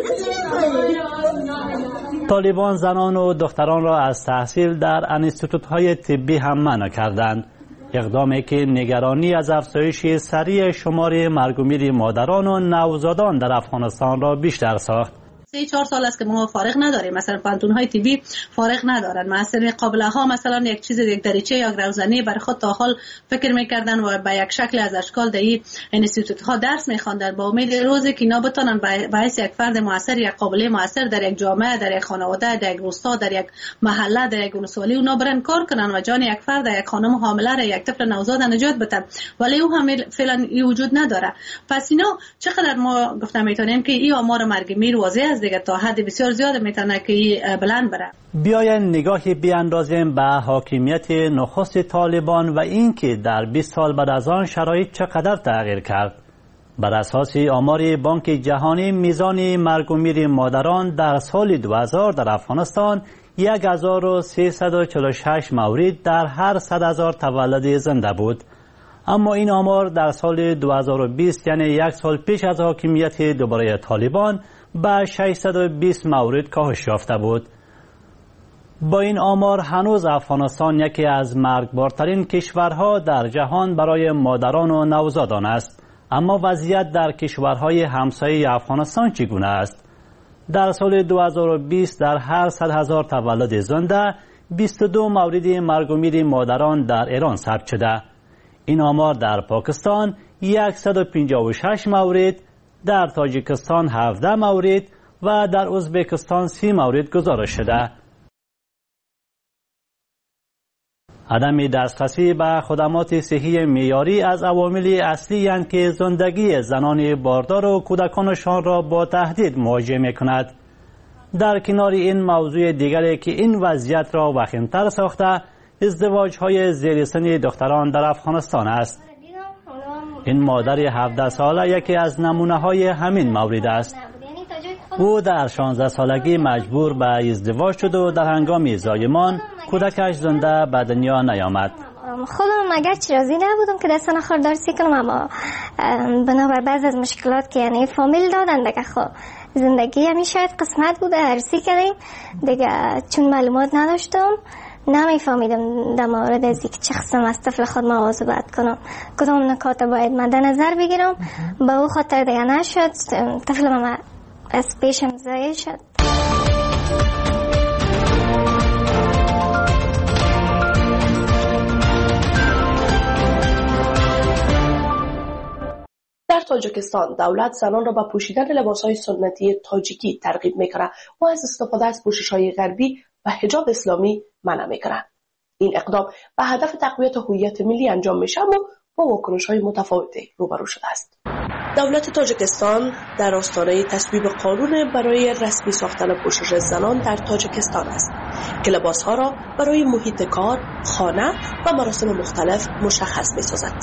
طالبان زنان و دختران را از تحصیل در انستیتوت‌های طبی هم منع کردند. اقدامی که نگرانی از افزایش سریع شمار مرگ و میر مادران و نوزادان در افغانستان را بیشتر ساخت. سه چهار سال است که ما فارغ نداریم، مثلا پانتون‌های طبی فارغ ندارن. مثلا قابله ها مثلا یک چیز یک دریچه یا روزانه برای خود تا حال فکر می‌کردن و به یک شکل از اشکال در این انستیتوت ها درس می‌خواندن با امید روزی که اینا بتونن به حیث یک فرد موثر، یک قابله موثر در یک جامعه، در یک خانواده، در یک روستا، در یک محله، در یک ولسوالی اونا برن کار کنن و جان یک فرد، یک خانم حامله را، یک طفل نوزاد نجات بدن، ولی او هم فعلا این وجود نداره. پس اینا چقدر ما گفتم میتونیم که این آمار مرگ میر واضح است دیگه، تا حد بسیار زیاد میتونه که بلند بره. بیاین نگاهی بیاندازیم به حاکمیت نخست طالبان و اینکه در بیست سال بعد از آن شرایط چقدر تغییر کرد. بر اساس آمار بانک جهانی میزان مرگ و میر مادران در سال دو هزار در افغانستان یک هزار و سیصد و چهل و شش مورد در هر صد هزار تولد زنده بود. اما این آمار در سال دو هزار و بیست یعنی یک سال پیش از حاکمیت دوباره طالبان به ششصد و بیست مورد کاهش یافته بود. با این آمار هنوز افغانستان یکی از مرگبارترین کشورها در جهان برای مادران و نوزادان است. اما وضعیت در کشورهای همسایه افغانستان چگونه است؟ در سال دو هزار و بیست در هر صد هزار تولد زنده بیست و دو مورد مرگ و میر مادران در ایران ثبت شده. این آمار در پاکستان صد و پنجاه و شش مورد، در تاجیکستان هفده مورد و در ازبکستان سی مورد گزارش شده. عدم دسترسی به خدمات صحی معیاری از عوامل اصلی اند که زندگی زنان باردار و کودکانشان را با تهدید مواجه می‌کند. در کنار این موضوع دیگری که این وضعیت را وخیم‌تر ساخته، ازدواج‌های زیر سن دختران در افغانستان است. این مادر هفده ساله یکی از نمونه‌های همین مورد است. او در شانزده سالگی مجبور به ازدواج شد و در هنگام زایمان کودکش زنده به دنیا نیامد. خودم اگرچه راضی نبودم که دستان خاردارسی کنم، اما بنابر بعض از مشکلات که یعنی فامیل دادن دیگه خب زندگی همین شاید قسمت بوده عرضی کردیم دیگه، چون معلومات نداشتم نمیفهمیدم در مورد از اینکه چه قسم از طفل خود مواظبت کنم، کدام نکات باید مد نظر بگیرم. به او خاطر دیگه نشد، طفل من از پیشم ضایع شد. در تاجیکستان دولت زنان را به پوشیدن لباسهای سنتی تاجیکی ترغیب می‌کند و از استفاده از پوشش‌های غربی و حجاب اسلامی منع می‌کند. این اقدام به هدف تقویت هویت ملی انجام میشه اما با واکنش‌های متفاوتی روبرو شده است. دولت تاجیکستان در آستانه تصویب قانون برای رسمی ساختن پوشش زنان در تاجیکستان است که لباسها را برای محیط کار، خانه و مراسم مختلف مشخص می‌سازد.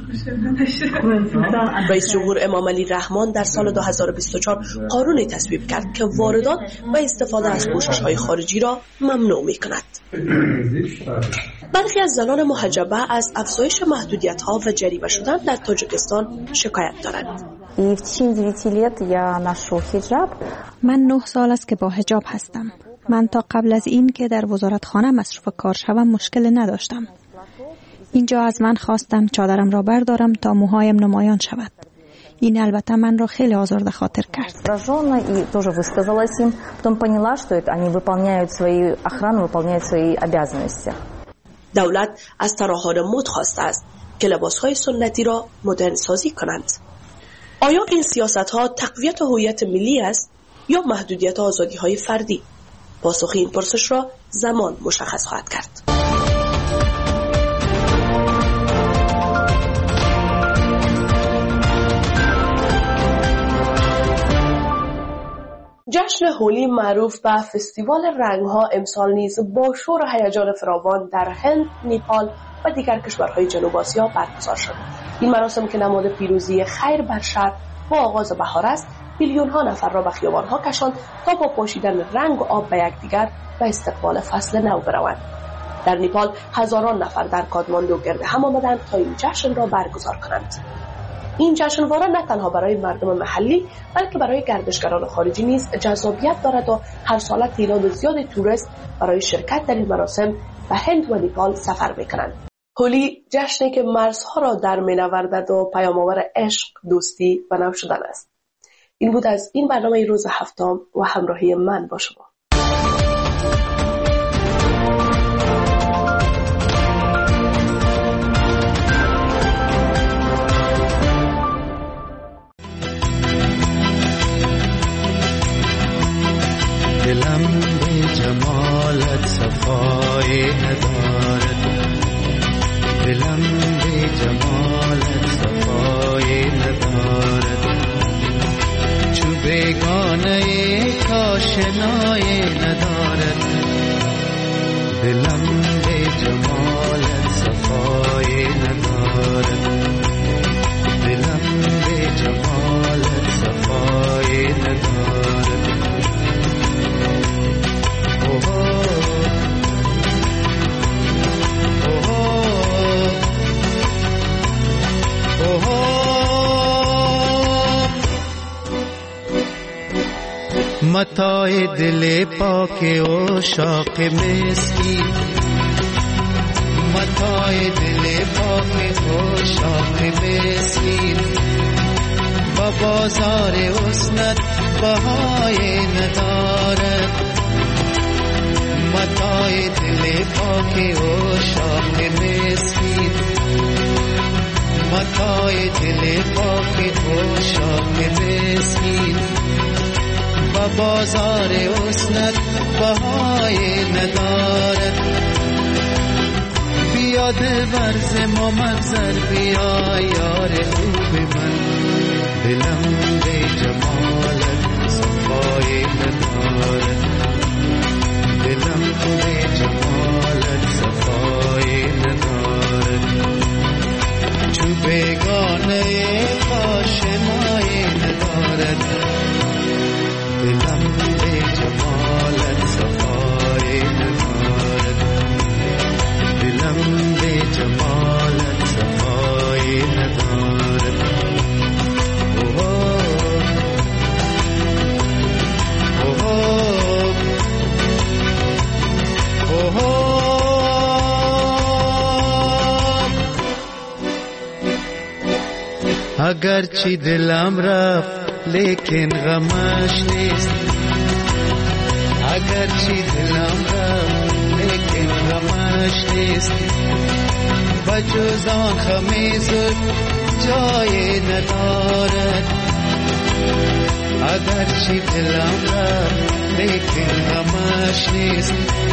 رئیس جمهور امام علی رحمان در سال دو هزار و بیست و چهار قانونی تصویب کرد که واردات و استفاده از پوشش‌های خارجی را ممنوع می‌کند. برخی از زنان محجبه از افزایش محدودیت‌ها و جریمه شدن در تاجیکستان شکایت دارند. من نه سال است که با حجاب هستم. من تا قبل از این که در وزارتخانه مصروف کار شوم مشکل نداشتم. اینجا از من خواستند چادرم را بردارم تا موهایم نمایان شود. این البته من را خیلی آزرده خاطر کرد. دولت از طراحان مد خواسته است که لباسهای سنتی را مدرن سازی کنند. آیا این سیاست‌ها تقویت هویت ملی است یا محدودیت آزادی‌های فردی؟ پاسخ این پرسش را زمان مشخص خواهد کرد. جشن هولی معروف به فستیوال رنگ‌ها امسال نیز با شور و هیجان فراوان در هند، نیپال و دیگر کشورهای جنوب آسیا برگزار شد. این مراسم که نماد پیروزی خیر بر شر با آغاز بهار است، میلیون ها نفر را به خیابان‌ها کشاند تا با پاشیدن رنگ و آب به یکدیگر و استقبال فصل نو بروند. در نیپال هزاران نفر در کادماندو گرد هم آمدند تا این جشن را برگزار کنند. این جشنواره نه تنها برای مردم محلی بلکه برای گردشگران خارجی نیز جذابیت دارد و هر سال تعداد زیاد توریست برای شرکت در این مراسم به هند و نیپال سفر می‌کنند. هولی جشنی که مرزها را در می‌نوردد و پیام‌آور عشق، دوستی و نو شدن است. این بود از این برنامه روز هفتم و همراهی من با شما. دلم به جمالت صفای ندارد، دلم به جمالت صفای ندارد، چو بیگانه کاشنای ندارد، دلم به جمالت صفای ندارد، دلم به جمالت صفای ندارد. متاع دل پاک و شاق مسکی، متاع دل پاک و شاق مسکی، و بازار حسنت بهای ندارد، متاع دل پاک و شاق مسکی، متاع دل پاک و شاق مسکی، و بازار حسنت بهای ندارد. بیاد ورز ما مگذر بیا یار خوب من، دلم به جمالت صفای ندارد، دلم به جمالت صفای ندارد، چو بیگانه آشنای ندارد، دلم به جمالت صفای ندارد، دلم به جمالت صفای ندارد. اگر چی دلم رفت لیکن غمش نیست، اگر چی دلم رفت لیکن غمش نیست، بجز آن خمیز جای ندارد، اگر چی دلم رفت لیکن غمش نیست،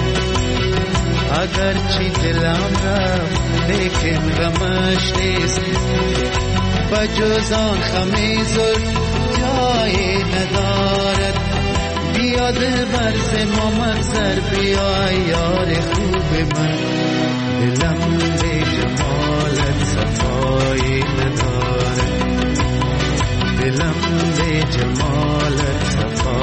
اگر چی دلم رفت لیکن غمش نیست، بجز آن خمیز جای ندارد. بیاد برز ما مگذر بیا یار خوب من، دلم به جمالت صفای ندارد، دلم به جمالت صفای